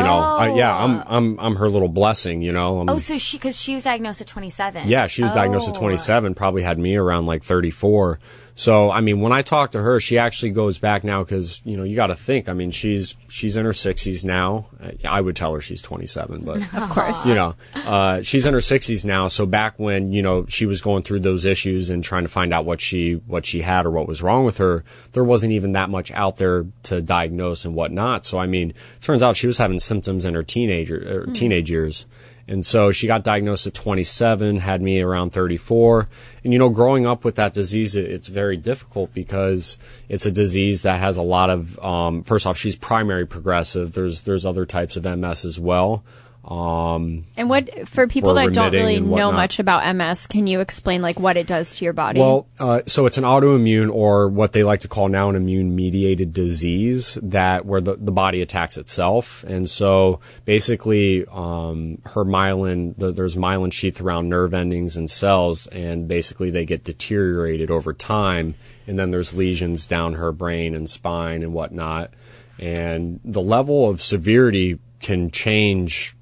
I'm her little blessing. So because she was diagnosed at 27. Yeah, she was diagnosed at 27. Probably had me around like 34. So, I mean, when I talk to her, she actually goes back now because, you got to think. I mean, she's in her 60s now. I would tell her she's 27, but of course, she's in her 60s now. So back when, she was going through those issues and trying to find out what she had or what was wrong with her, there wasn't even that much out there to diagnose and whatnot. So, I mean, turns out she was having symptoms in her teenage years. And so she got diagnosed at 27, had me around 34. And, growing up with that disease, it's very difficult because it's a disease that has a lot of, first off, she's primary progressive. There's other types of MS as well. And what, for people that don't really know much about MS, can you explain what it does to your body? Well, so it's an autoimmune, or what they like to call now an immune mediated disease, where the body attacks itself. And so basically, her myelin, there's myelin sheath around nerve endings and cells, and basically they get deteriorated over time. And then there's lesions down her brain and spine and whatnot. And the level of severity can change,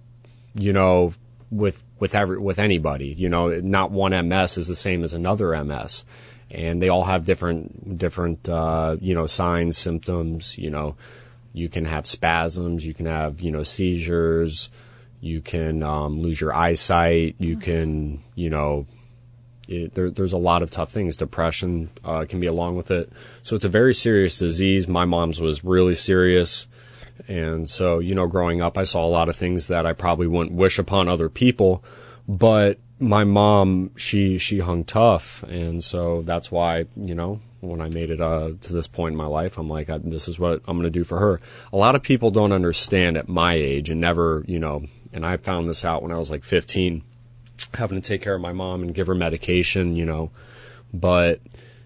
with anybody. Not one MS is the same as another MS, and they all have different signs, symptoms. You can have spasms, you can have seizures, you can lose your eyesight, you can there's a lot of tough things. Depression can be along with it. So it's a very serious disease. My mom's was really serious. And so, growing up, I saw a lot of things that I probably wouldn't wish upon other people. But my mom, she hung tough. And so that's why, when I made it to this point in my life, I'm like, this is what I'm going to do for her. A lot of people don't understand at my age and never, and I found this out when I was like 15, having to take care of my mom and give her medication, but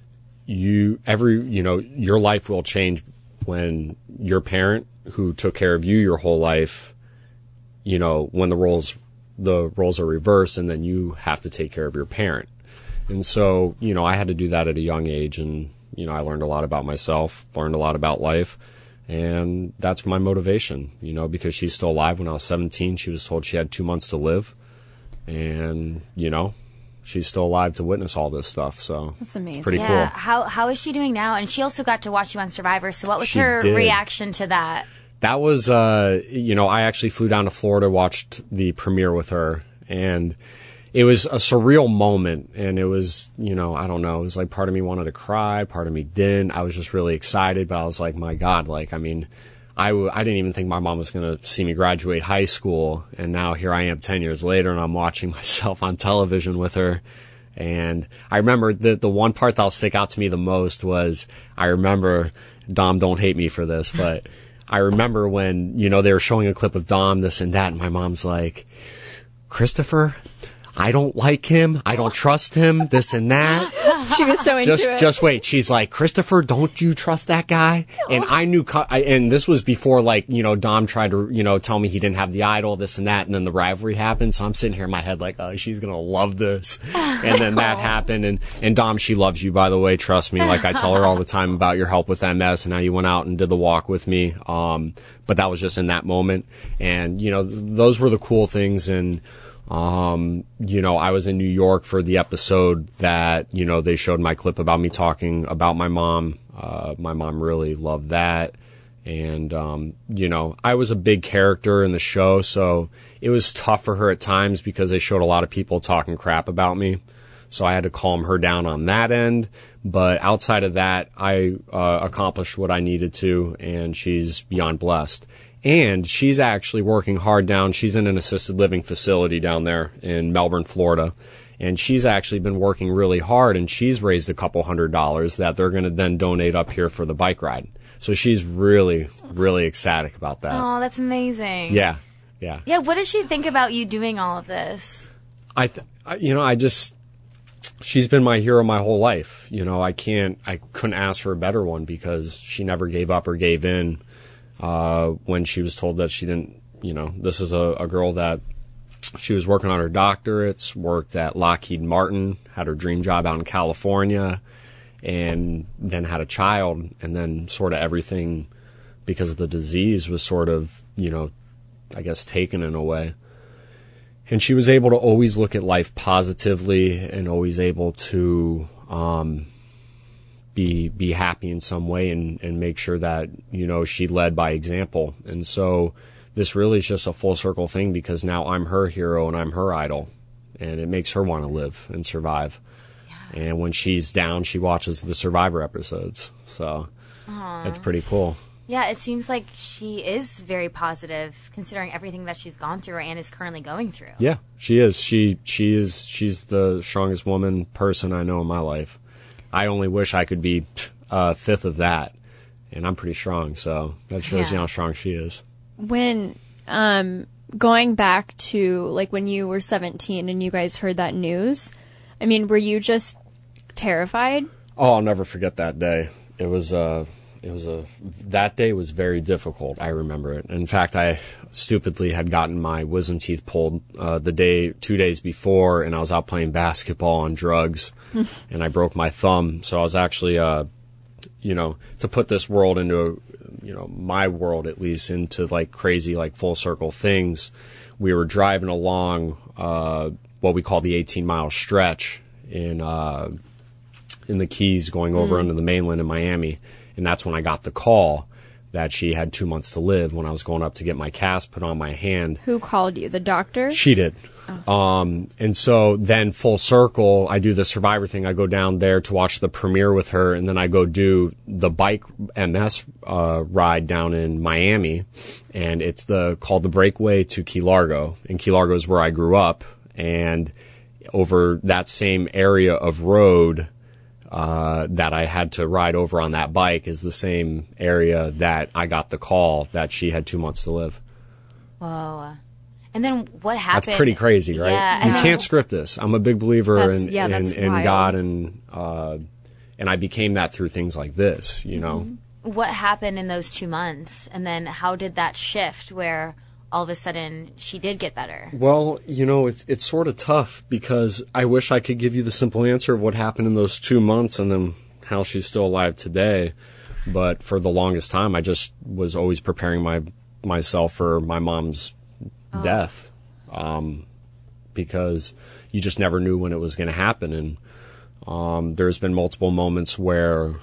your life will change when your parent, who took care of you your whole life, when the roles are reversed, and then you have to take care of your parent. And so, I had to do that at a young age, and, I learned a lot about myself, learned a lot about life, and that's my motivation, because she's still alive. When I was 17, she was told she had 2 months to live, and, she's still alive to witness all this stuff. So that's amazing. Pretty cool. How is she doing now? And she also got to watch you on Survivor. So what was her reaction to that? That was, I actually flew down to Florida, watched the premiere with her, and it was a surreal moment. And it was, I don't know, it was like part of me wanted to cry, part of me didn't. I was just really excited, but I was like, my God, I didn't even think my mom was going to see me graduate high school. And now here I am 10 years later, and I'm watching myself on television with her. And I remember the one part that'll stick out to me the most was, I remember, Dom, don't hate me for this, but I remember when, they were showing a clip of Dom, this and that, and my mom's like, Christopher, I don't like him. I don't trust him, this and that. She was so into it. Just wait. She's like, Christopher, don't you trust that guy? And I knew, and this was before, like, you know, Dom tried to, you know, tell me he didn't have the idol, this and that, and then the rivalry happened. So I'm sitting here in my head like, oh, she's gonna love this. And then that happened. And Dom, she loves you, by the way. Trust me. Like, I tell her all the time about your help with MS and how you went out and did the walk with me. But that was just in that moment. And, you know, those were the cool things. And, you know, I was in New York for the episode that, you know, they showed my clip about me talking about my mom. My mom really loved that. And, you know, I was a big character in the show, so it was tough for her at times because they showed a lot of people talking crap about me. So I had to calm her down on that end. But outside of that, I accomplished what I needed to, and she's beyond blessed. And she's actually working hard down. She's in an assisted living facility down there in Melbourne, Florida. And she's actually been working really hard, and she's raised a couple $100s that they're going to then donate up here for the bike ride. So she's really, really ecstatic about that. Oh, that's amazing. Yeah. Yeah, what does she think about you doing all of this? She's been my hero my whole life. You know, I couldn't ask for a better one because she never gave up or gave in. When she was told that she didn't, you know, this is a girl that she was working on her doctorates, worked at Lockheed Martin, had her dream job out in California, and then had a child, and then sort of everything, because of the disease, was sort of, you know, I guess taken in a way. And she was able to always look at life positively and always able to, be happy in some way and make sure that, you know, she led by example. And so this really is just a full circle thing because now I'm her hero and I'm her idol, and it makes her want to live and survive. Yeah. And when she's down, she watches the Survivor episodes. So it's pretty cool. Yeah, it seems like she is very positive considering everything that she's gone through and is currently going through. Yeah, she is. She's the strongest person I know in my life. I only wish I could be a fifth of that, and I'm pretty strong, so that shows you how strong she is. When, going back to, like, when you were 17 and you guys heard that news, I mean, were you just terrified? Oh, I'll never forget that day. That day was very difficult. I remember it. In fact, I stupidly had gotten my wisdom teeth pulled 2 days before, and I was out playing basketball on drugs, and I broke my thumb. So I was actually, you know, to put this world into, you know, my world at least, into like crazy, like full circle things. We were driving along what we call the 18-mile stretch in the Keys, going over under the mainland in Miami. And that's when I got the call that she had 2 months to live when I was going up to get my cast put on my hand. Who called you? The doctor? She did. Oh. And so then full circle, I do the Survivor thing. I go down there to watch the premiere with her, and then I go do the bike MS ride down in Miami. And it's called the Breakaway to Key Largo. And Key Largo is where I grew up. And over that same area of road that I had to ride over on that bike is the same area that I got the call that she had 2 months to live. Whoa. And then what happened? That's pretty crazy, right? Yeah, you can't script this. I'm a big believer in wild. God, and I became that through things like this, you know. What happened in those 2 months? And then how did that shift where all of a sudden she did get better? Well, you know, it's sort of tough because I wish I could give you the simple answer of what happened in those 2 months and then how she's still alive today. But for the longest time, I just was always preparing myself for my mom's death, because you just never knew when it was going to happen. And there's been multiple moments where,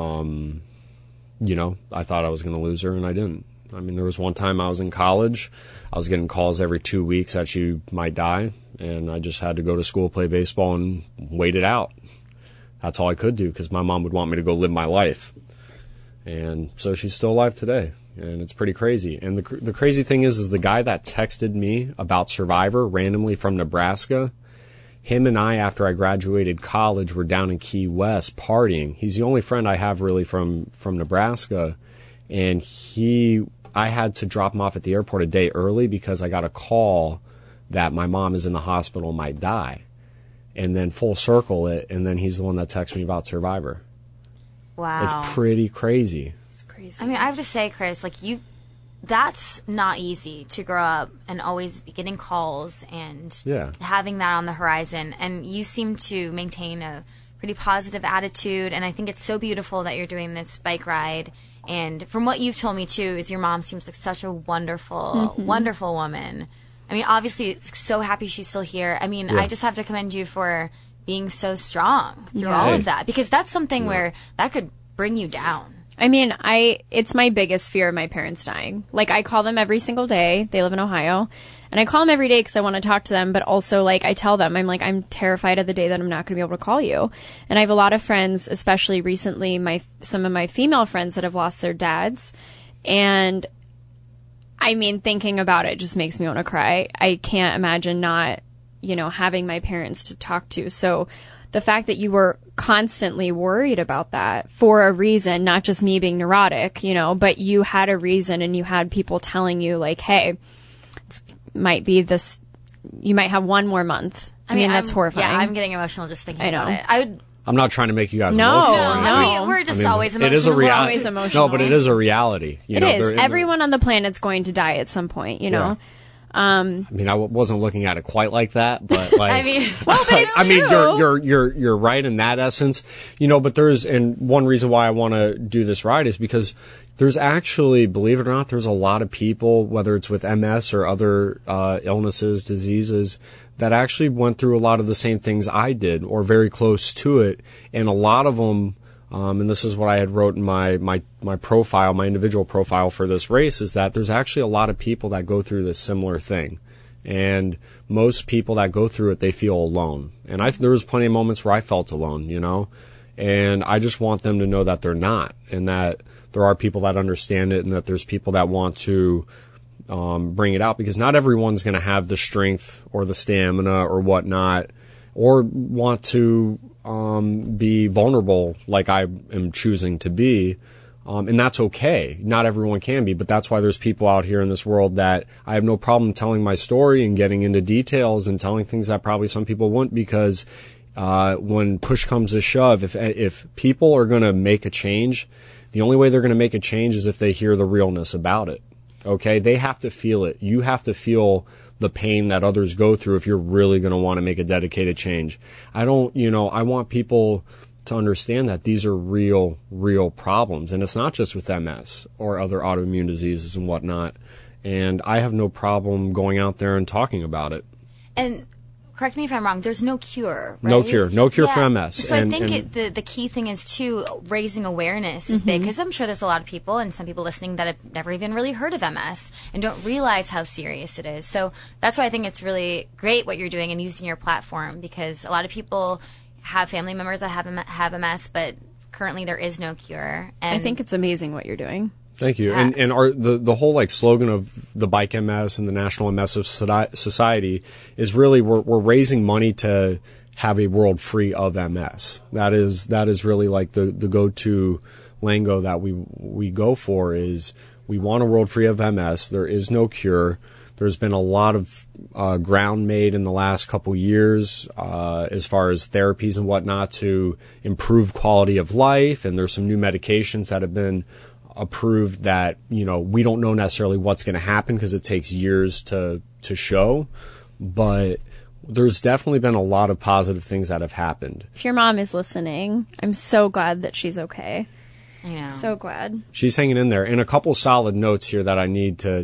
you know, I thought I was going to lose her and I didn't. I mean, there was one time I was in college. I was getting calls every 2 weeks that she might die, and I just had to go to school, play baseball, and wait it out. That's all I could do because my mom would want me to go live my life. And so she's still alive today, and it's pretty crazy. And the crazy thing is the guy that texted me about Survivor randomly from Nebraska, him and I, after I graduated college, were down in Key West partying. He's the only friend I have really from Nebraska, and I had to drop him off at the airport a day early because I got a call that my mom is in the hospital and might die. and then full circle it, and then he's the one that texts me about Survivor. Wow. It's pretty crazy. It's crazy. I mean, I have to say, Chris, like that's not easy to grow up and always be getting calls and having that on the horizon. And you seem to maintain a pretty positive attitude. And I think it's so beautiful that you're doing this bike ride. And from what you've told me, too, is your mom seems like such a wonderful, wonderful woman. I mean, obviously, so happy she's still here. I mean, I just have to commend you for being so strong through all of that. Because that's something where that could bring you down. I mean, it's my biggest fear of my parents dying. Like, I call them every single day. They live in Ohio. And I call them every day because I want to talk to them. But also, like, I tell them, I'm like, I'm terrified of the day that I'm not going to be able to call you. And I have a lot of friends, especially recently, some of my female friends that have lost their dads. And, I mean, thinking about it just makes me want to cry. I can't imagine not, having my parents to talk to. So the fact that you were constantly worried about that for a reason, not just me being neurotic, but you had a reason and you had people telling you like, hey, might be this, you might have one more month. I mean, that's horrifying. Yeah, I'm getting emotional just thinking about it. I'm not trying to make you guys emotional. No, we're just always emotional. It is a reality. We're always emotional. No, but it is a reality. It is. Everyone on the planet's going to die at some point, know? I mean, I wasn't looking at it quite like that, but like, I mean, well, but it's true. You're right in that essence, but and one reason why I want to do this ride is because there's actually, believe it or not, there's a lot of people, whether it's with MS or other illnesses, diseases, that actually went through a lot of the same things I did or very close to it. And a lot of them, and this is what I had wrote in my profile, my individual profile for this race, is that there's actually a lot of people that go through this similar thing. And most people that go through it, they feel alone. And there was plenty of moments where I felt alone, and I just want them to know that they're not, and that there are people that understand it, and that there's people that want to bring it out, because not everyone's going to have the strength or the stamina or whatnot, or want to be vulnerable like I am choosing to be. And that's okay. Not everyone can be, but that's why there's people out here in this world that I have no problem telling my story and getting into details and telling things that probably some people wouldn't, because when push comes to shove, if people are going to make a change, the only way they're going to make a change is if they hear the realness about it. Okay? They have to feel it. You have to feel the pain that others go through if you're really going to want to make a dedicated change. I want people to understand that these are real problems. And it's not just with MS or other autoimmune diseases and whatnot. And I have no problem going out there and talking about it. And correct me if I'm wrong, there's no cure, right? No cure for MS. So I think the key thing is, too, raising awareness is big, because I'm sure there's a lot of people, and some people listening, that have never even really heard of MS and don't realize how serious it is. So that's why I think it's really great what you're doing and using your platform, because a lot of people have family members that have MS, but currently there is no cure. And I think it's amazing what you're doing. Thank you. Yeah. And the whole slogan of the Bike MS and the National MS Society is really we're raising money to have a world free of MS. That is really the go-to lingo that we go for, is we want a world free of MS. There is no cure. There's been a lot of ground made in the last couple years as far as therapies and whatnot to improve quality of life, and there's some new medications that have been approved that, we don't know necessarily what's going to happen because it takes years to show, but there's definitely been a lot of positive things that have happened. If your mom is listening, I'm so glad that she's okay. I know. So glad. She's hanging in there. And a couple solid notes here that I need to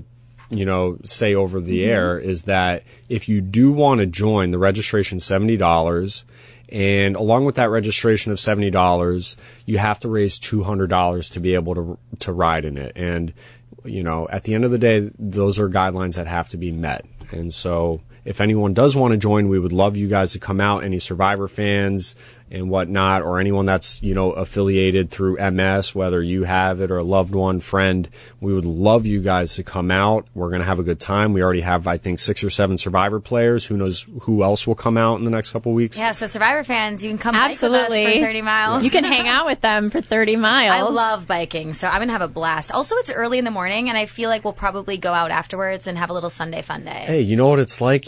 say over the air is that if you do want to join, the registration's $70. And along with that registration of $70, you have to raise $200 to be able to ride in it. And, at the end of the day, those are guidelines that have to be met. And so if anyone does want to join, we would love you guys to come out, any Survivor fans and whatnot, or anyone that's, affiliated through MS, whether you have it or a loved one, friend. We would love you guys to come out. We're going to have a good time. We already have, I think, 6 or 7 Survivor players. Who knows who else will come out in the next couple weeks. Yeah, so Survivor fans, you can come bike with us for 30 miles. You can hang out with them for 30 miles. I love biking, so I'm going to have a blast. Also, it's early in the morning, and I feel like we'll probably go out afterwards and have a little Sunday fun day. Hey, you know what it's like?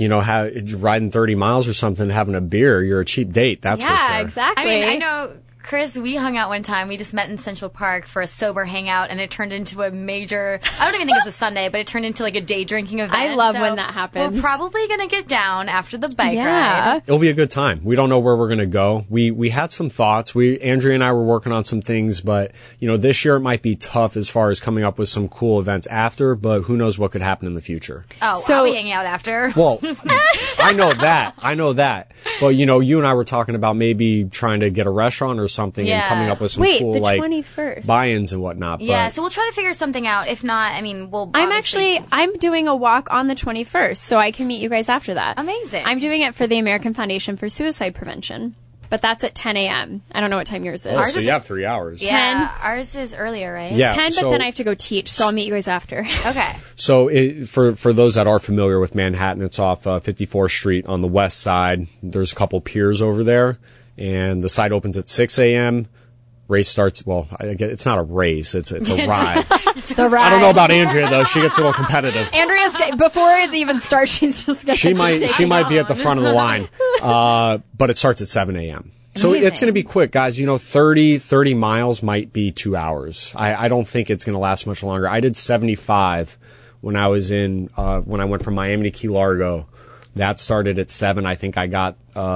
riding 30 miles or something, having a beer, you're a cheap date. That's for sure. Yeah, exactly. I mean, I know, Chris, we hung out one time. We just met in Central Park for a sober hangout, and it turned into a major, I don't even think it was a Sunday, but it turned into like a day drinking event. I love when that happens. We're probably going to get down after the bike Yeah. ride. It'll be a good time. We don't know where we're going to go. We had some thoughts. Andrea and I were working on some things, but this year it might be tough as far as coming up with some cool events after, but who knows what could happen in the future. Oh, So- I'll be hanging out after. Well, I know that. But you and I were talking about maybe trying to get a restaurant or something and Yeah. coming up with some Wait, cool the like 21st. buy-ins and whatnot. Yeah, but so we'll try to figure something out. If not, I mean, we'll I'm doing a walk on the 21st, so I can meet you guys after that. Amazing. I'm doing it for the American Foundation for Suicide Prevention, but that's at 10 a.m. I don't know what time yours is. so you have 3 hours. Yeah, ours is earlier, right? Yeah. 10, so- but then I have to go teach, so I'll meet you guys after. Okay. So for those that are familiar with Manhattan, it's off 54th Street on the west side. There's a couple piers over there, and the site opens at 6 a.m. Race starts, well, I guess it's not a race, it's a ride. The ride. I don't know about Andrea, though. She gets a little competitive. Andrea's before it even starts, she's just gonna She might be at the front of the line, but it starts at 7 a.m. So Amazing. it's going to be quick, guys. 30 miles might be 2 hours. I don't think it's going to last much longer. I did 75 when I was when I went from Miami to Key Largo. That started at 7. I think I got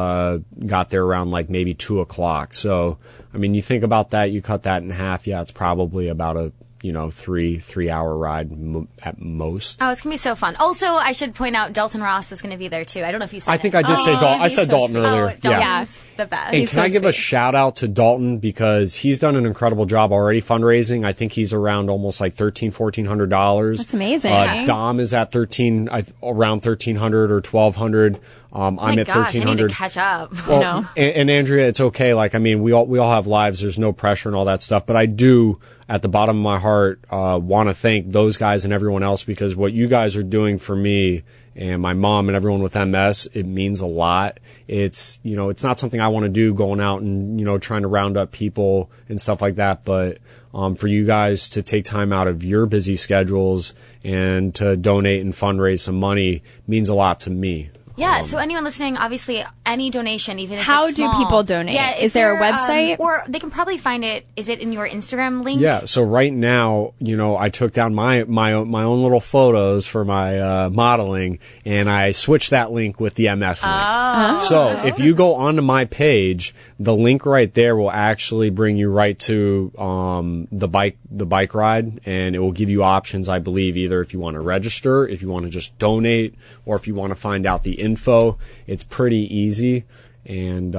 there around like maybe 2 o'clock. So, I mean, you think about that, you cut that in half. Yeah, it's probably about a 3-hour ride at most. Oh, it's going to be so fun. Also, I should point out Dalton Ross is going to be there too. I don't know if you said I think I did say Dalton. I said Dalton earlier. Oh, Dalton's Yeah. the best. And can I give a shout out to Dalton because he's done an incredible job already fundraising. I think he's around almost like $1,400. That's amazing. Dom is at around $1,300 or $1,200. I'm at gosh, I need to $1,300. catch up. Well, know. and Andrea, it's okay. Like, I mean, we all have lives. There's no pressure and all that stuff. But I do, at the bottom of my heart, want to thank those guys and everyone else because what you guys are doing for me and my mom and everyone with MS, it means a lot. It's, it's not something I want to do going out and, trying to round up people and stuff like that. But, for you guys to take time out of your busy schedules and to donate and fundraise some money means a lot to me. Yeah, so anyone listening, obviously, any donation, even if How it's do small. people donate? Yeah, Is there a website? Or they can probably find it. Is it in your Instagram link? Yeah. So right now, I took down my own little photos for my modeling, and I switched that link with the MS link. Oh. So if you go onto my page, the link right there will actually bring you right to the bike ride, and it will give you options. I believe either if you want to register, if you want to just donate, or if you want to find out the info. It's pretty easy, and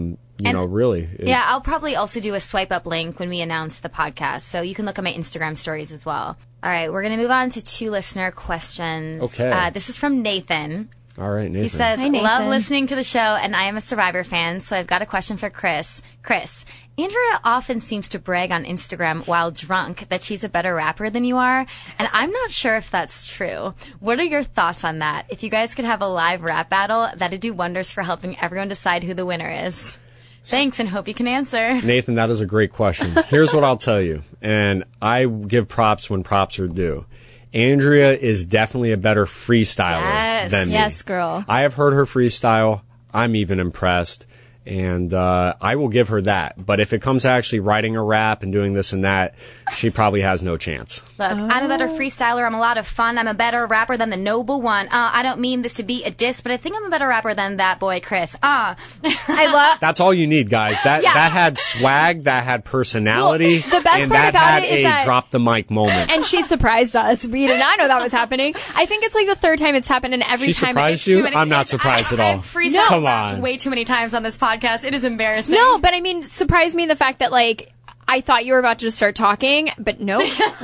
really. Yeah, I'll probably also do a swipe up link when we announce the podcast, so you can look at my Instagram stories as well. All right, we're going to move on to 2 listener questions. Okay. This is from Nathan. All right, Nathan. He says, Hi, Nathan. love listening to the show, and I am a Survivor fan, so I've got a question for Chris. Chris, Andrea often seems to brag on Instagram while drunk that she's a better rapper than you are, and I'm not sure if that's true. What are your thoughts on that? If you guys could have a live rap battle, that'd do wonders for helping everyone decide who the winner is. Thanks, and hope you can answer. Nathan, that is a great question. Here's what I'll tell you, and I give props when props are due. Andrea is definitely a better freestyler than me. Yes, girl. I have heard her freestyle. I'm even impressed. And I will give her that. But if it comes to actually writing a rap and doing this and that, she probably has no chance. Look, I'm a better freestyler. I'm a lot of fun. I'm a better rapper than the noble one. I don't mean this to be a diss, but I think I'm a better rapper than that boy, Chris. I love... That's all you need, guys. That had swag, that had personality, Well, the best and part that about had it is a that- drop the mic moment. And she surprised us. We did not know that was happening. I think it's like the 3rd time it's happened, and every She time surprised it's you? too many. I'm not surprised at all. I've freestyled Come raps on. way too many times on this podcast. It is embarrassing. No, but I mean, surprised me the fact that like I thought you were about to just start talking, but no.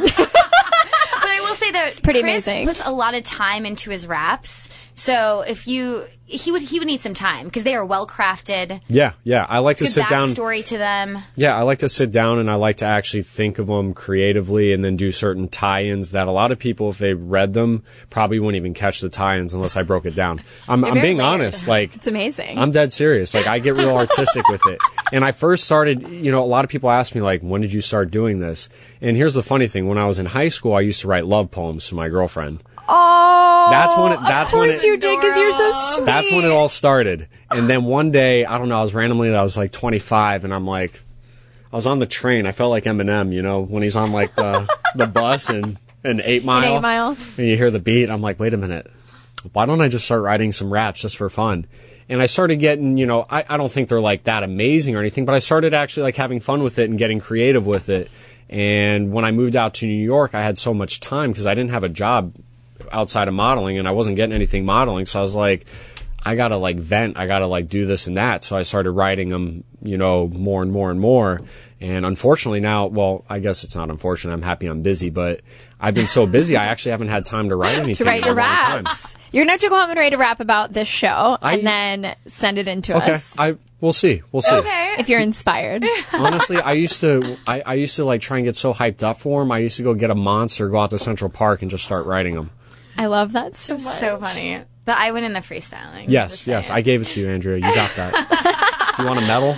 But I will say that pretty Chris amazing. puts a lot of time into his raps. So if he would need some time because they are well crafted. Yeah. I like to Good sit down. backstory to them. Yeah, I like to sit down and I like to actually think of them creatively and then do certain tie-ins that a lot of people, if they read them, probably wouldn't even catch the tie-ins unless I broke it down. I'm very being layered. honest. Like, It's amazing. I'm dead serious. Like, I get real artistic with it. And I first started, a lot of people ask me, like, when did you start doing this? And here's the funny thing. When I was in high school, I used to write love poems to my girlfriend. Oh, Of course you did, because you're so sweet. That's when it all started. And then one day, I don't know, I was like 25, and I'm like, I was on the train. I felt like Eminem, you know, when he's on like the bus and 8 Mile. 8 Mile. And you hear the beat. I'm like, wait a minute. Why don't I just start writing some raps just for fun? And I started getting, you know, I don't think they're like that amazing or anything, but I started actually like having fun with it and getting creative with it. And when I moved out to New York, I had so much time because I didn't have a job outside of modeling and I wasn't getting anything modeling. So I was like, I gotta like vent. I gotta like do this and that. So I started writing them, you know, more and more and more. And unfortunately now, well, I guess it's not unfortunate. I'm happy I'm busy, but I've been so busy, I actually haven't had time to write anything. To write your raps. You're going to have to go home and write a rap about this show and then send it in to us. We'll see. We'll see. Okay. If you're inspired. Honestly, I used to like try and get so hyped up for them. I used to go get a monster, go out to Central Park and just start writing them. I love that so much. So funny. But I went in the freestyling. Yes. I gave it to you, Andrea. You got that. Do you want a medal?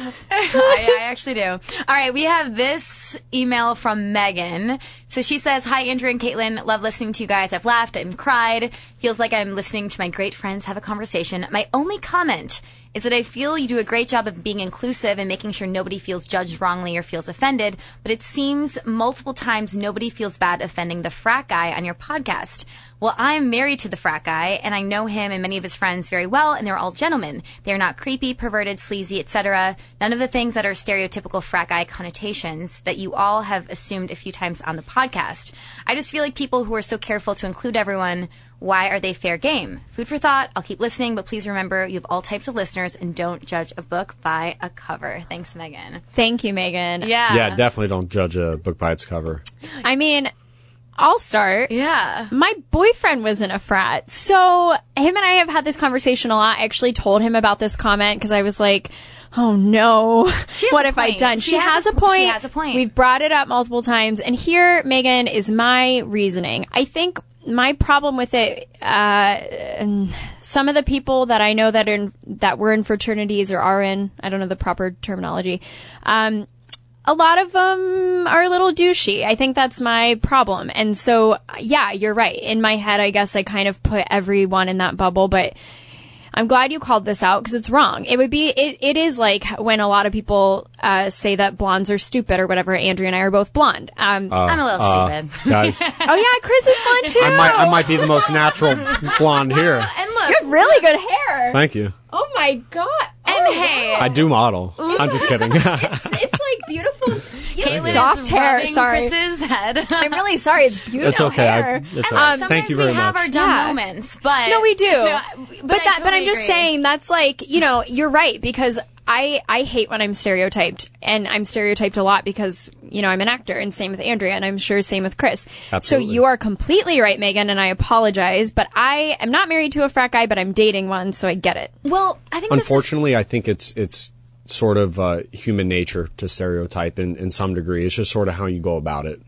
I actually do. All right, we have this email from Megan. So she says, "Hi, Andrew and Caitlin. Love listening to you guys. I've laughed and cried. Feels like I'm listening to my great friends have a conversation. My only comment is that I feel you do a great job of being inclusive and making sure nobody feels judged wrongly or feels offended, but it seems multiple times nobody feels bad offending the frat guy on your podcast. Well, I'm married to the frat guy, and I know him and many of his friends very well, and they're all gentlemen. They're not creepy, perverted, sleazy, etc. None of the things that are stereotypical frat guy connotations that you all have assumed a few times on the podcast. I just feel like people who are so careful to include everyone, why are they fair game? Food for thought. I'll keep listening, but please remember you have all types of listeners and don't judge a book by a cover." Thanks, Megan. Thank you, Megan. Yeah, definitely don't judge a book by its cover. I mean, I'll start. Yeah. My boyfriend was in a frat. So him and I have had this conversation a lot. I actually told him about this comment because I was like, oh no, what have I done? She has a point. She has a point. We've brought it up multiple times. And here, Megan, is my reasoning. I think my problem with it, some of the people that I know that were in fraternities or are in, I don't know the proper terminology, a lot of them are a little douchey. I think that's my problem. And so, yeah, you're right. In my head, I guess I kind of put everyone in that bubble, but I'm glad you called this out because it's wrong. It is like when a lot of people say that blondes are stupid or whatever. Andrea and I are both blonde. I'm a little stupid. Guys. Oh yeah, Chris is blonde too. I might be the most natural blonde here. And look, you have really good hair. Thank you. Oh my god. And hey, I do model. I'm just kidding. It's like beautiful. Caitlin Soft is hair. rubbing Sorry, Chris's head. I'm really sorry. It's beautiful. It's okay. Hair. It's all right. Thank you very we have much. our dumb moments, but no, we do. No, but I'm totally just agree. saying that's like, you know, you're right because I hate when I'm stereotyped, and I'm stereotyped a lot because, you know, I'm an actor, and same with Andrea, and I'm sure same with Chris. Absolutely. So you are completely right, Megan, and I apologize, but I am not married to a frat guy, but I'm dating one, so I get it. Well, I think Unfortunately, I think it's sort of human nature to stereotype in some degree. It's just sort of how you go about it,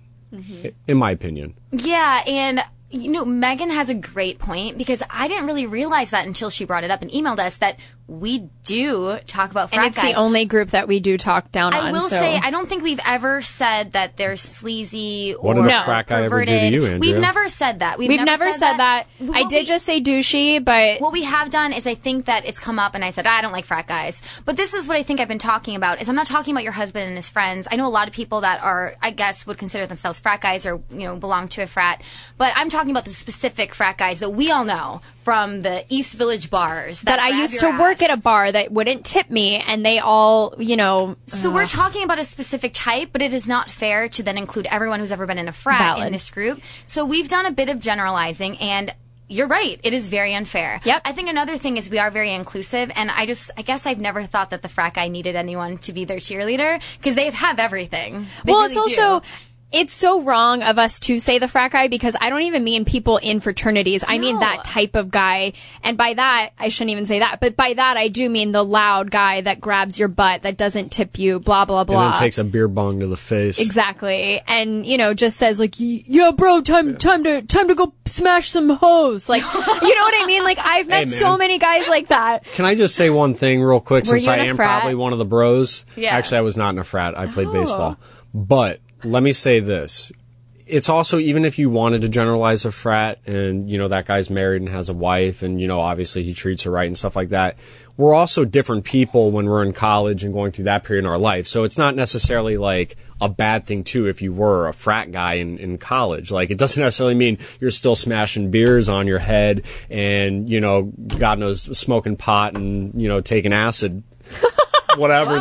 in my opinion. Yeah, and you know, Megan has a great point because I didn't really realize that until she brought it up and emailed us that we do talk about frat And it's guys. the only group that we do talk down on. I will so. say, I don't think we've ever said that they're sleazy or What did No. a frat guy ever do to perverted. you, Andrea? We've never said that. We've never said that. I What did we- just say douchey, but What we have done is I think that it's come up and I said, I don't like frat guys. But this is what I think I've been talking about is I'm not talking about your husband and his friends. I know a lot of people that are, I guess, would consider themselves frat guys or, you know, belong to a frat. But I'm talking about the specific frat guys that we all know from the East Village bars. that I grab used your to work ass. at a bar that wouldn't tip me, and they all, you know. So we're talking about a specific type, but it is not fair to then include everyone who's ever been in a frat Valid. in this group. So we've done a bit of generalizing, and you're right. It is very unfair. Yep. I think another thing is we are very inclusive, and I guess I've never thought that the frat guy needed anyone to be their cheerleader because they have everything. They Well, really it's also. do. It's so wrong of us to say the frat guy because I don't even mean people in fraternities. I mean No. that type of guy. And by that, I shouldn't even say that. But by that, I do mean the loud guy that grabs your butt, that doesn't tip you, blah, blah, blah. And then takes a beer bong to the face. Exactly. And, you know, just says like, yeah, bro, time to go smash some hoes. Like, you know what I mean? Like, I've met Hey, man. so many guys like that. Can I just say one thing real quick, Were since you in I a am frat? probably one of the bros? Yeah. Actually, I was not in a frat. I played Oh. baseball. But let me say this. it's also, even if you wanted to generalize a frat and, you know, that guy's married and has a wife and, you know, obviously he treats her right and stuff like that, we're also different people when we're in college and going through that period in our life. So it's not necessarily like a bad thing too if you were a frat guy in college. Like, it doesn't necessarily mean you're still smashing beers on your head and, you know, God knows, smoking pot and, you know, taking acid. Whatever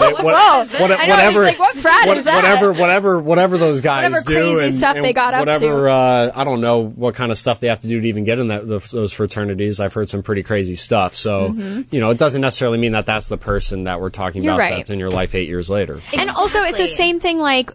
those guys do, crazy stuff they got up to. I don't know what kind of stuff they have to do to even get in those fraternities. I've heard some pretty crazy stuff. So, you know, it doesn't necessarily mean that that's the person that we're talking about that's in your life 8 years later. Exactly. And also, it's the same thing. Like,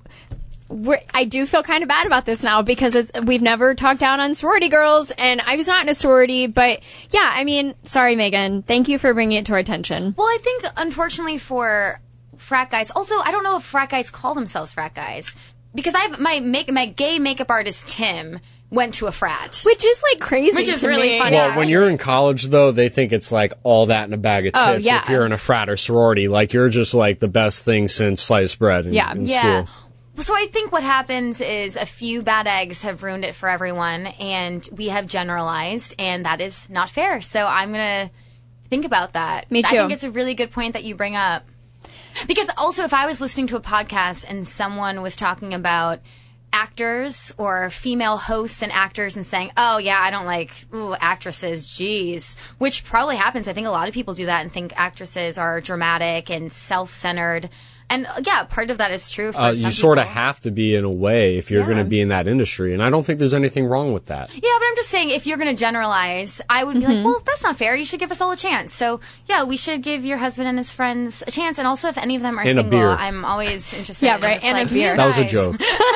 I do feel kind of bad about this now because we've never talked down on sorority girls, and I was not in a sorority, but yeah, I mean, sorry, Megan. Thank you for bringing it to our attention. Well, I think, unfortunately for frat guys, also, I don't know if frat guys call themselves frat guys, because my gay makeup artist, Tim, went to a frat. Which is, like, crazy. Which is really funny. Well, when you're in college, though, they think it's, like, all that in a bag of chips. Oh, yeah. If you're in a frat or sorority, like, you're just, like, the best thing since sliced bread in school. So I think what happens is a few bad eggs have ruined it for everyone, and we have generalized, and that is not fair. So I'm going to think about that. Me too. I think it's a really good point that you bring up. Because also, if I was listening to a podcast and someone was talking about actors or female hosts and actors and saying, oh, yeah, I don't like actresses, geez, which probably happens. I think a lot of people do that and think actresses are dramatic and self-centered. And, yeah, part of that is true for some people. You sort of have to be, in a way, if you're going to be in that industry. And I don't think there's anything wrong with that. Yeah, but I'm just saying, if you're going to generalize, I would be like, well, that's not fair. You should give us all a chance. So, yeah, we should give your husband and his friends a chance. And also, if any of them are single, I'm always interested. Yeah, right, and a beer. That was a joke.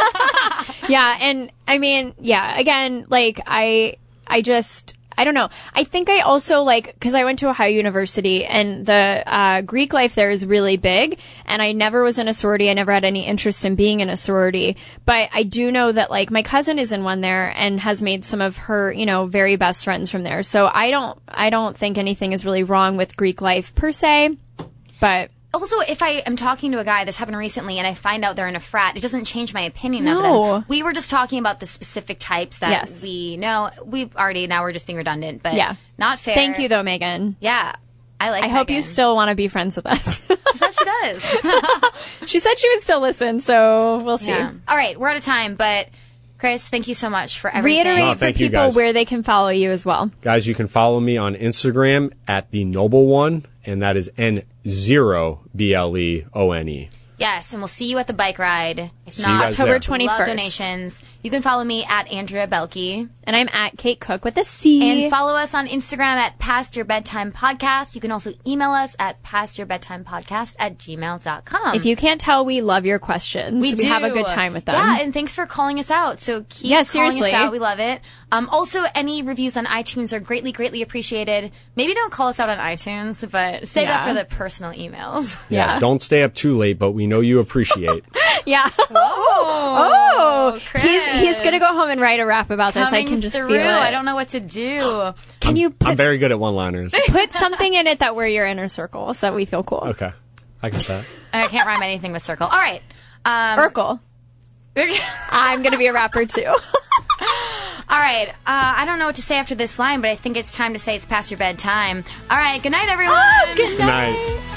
Yeah, and, I mean, yeah, again, like, I don't know. I think I also, like, because I went to Ohio University, and the Greek life there is really big, and I never was in a sorority. I never had any interest in being in a sorority. But I do know that, like, my cousin is in one there and has made some of her, you know, very best friends from there. So I don't think anything is really wrong with Greek life per se. But also, if I am talking to a guy, this happened recently, and I find out they're in a frat, it doesn't change my opinion of them. We were just talking about the specific types that we know. Now we're just being redundant, but not fair. Thank you, though, Megan. Yeah. I hope you still want to be friends with us. She said she does. She said she would still listen, so we'll see. Yeah. All right, we're out of time, but Chris, thank you so much for everything. Reiterate for people where they can follow you as well. Guys, you can follow me on Instagram at The Noble One, and that is N0BLEONE. Yes, and we'll see you at the bike ride. If not, October 21st. Love donations. You can follow me at Andrea Belke. And I'm at Kate Cook with a C. And follow us on Instagram at Past Your Bedtime Podcast. You can also email us at pastourbedtimepodcast@gmail.com. If you can't tell, we love your questions. We have a good time with them. Yeah, and thanks for calling us out. So keep calling us out. We love it. Also, any reviews on iTunes are greatly, greatly appreciated. Maybe don't call us out on iTunes, but save that for the personal emails. Yeah, don't stay up too late, but we know you appreciate. Yeah. Oh, Chris. He's gonna go home and write a rap about this. I can just feel it. I don't know what to do. I'm very good at one-liners. Put something in it that we're your inner circle, so that we feel cool. Okay, I get that. I can't rhyme anything with circle. All right, Urkel. I'm gonna be a rapper too. All right, I don't know what to say after this line, but I think it's time to say it's past your bedtime. All right, good night, everyone. Good night.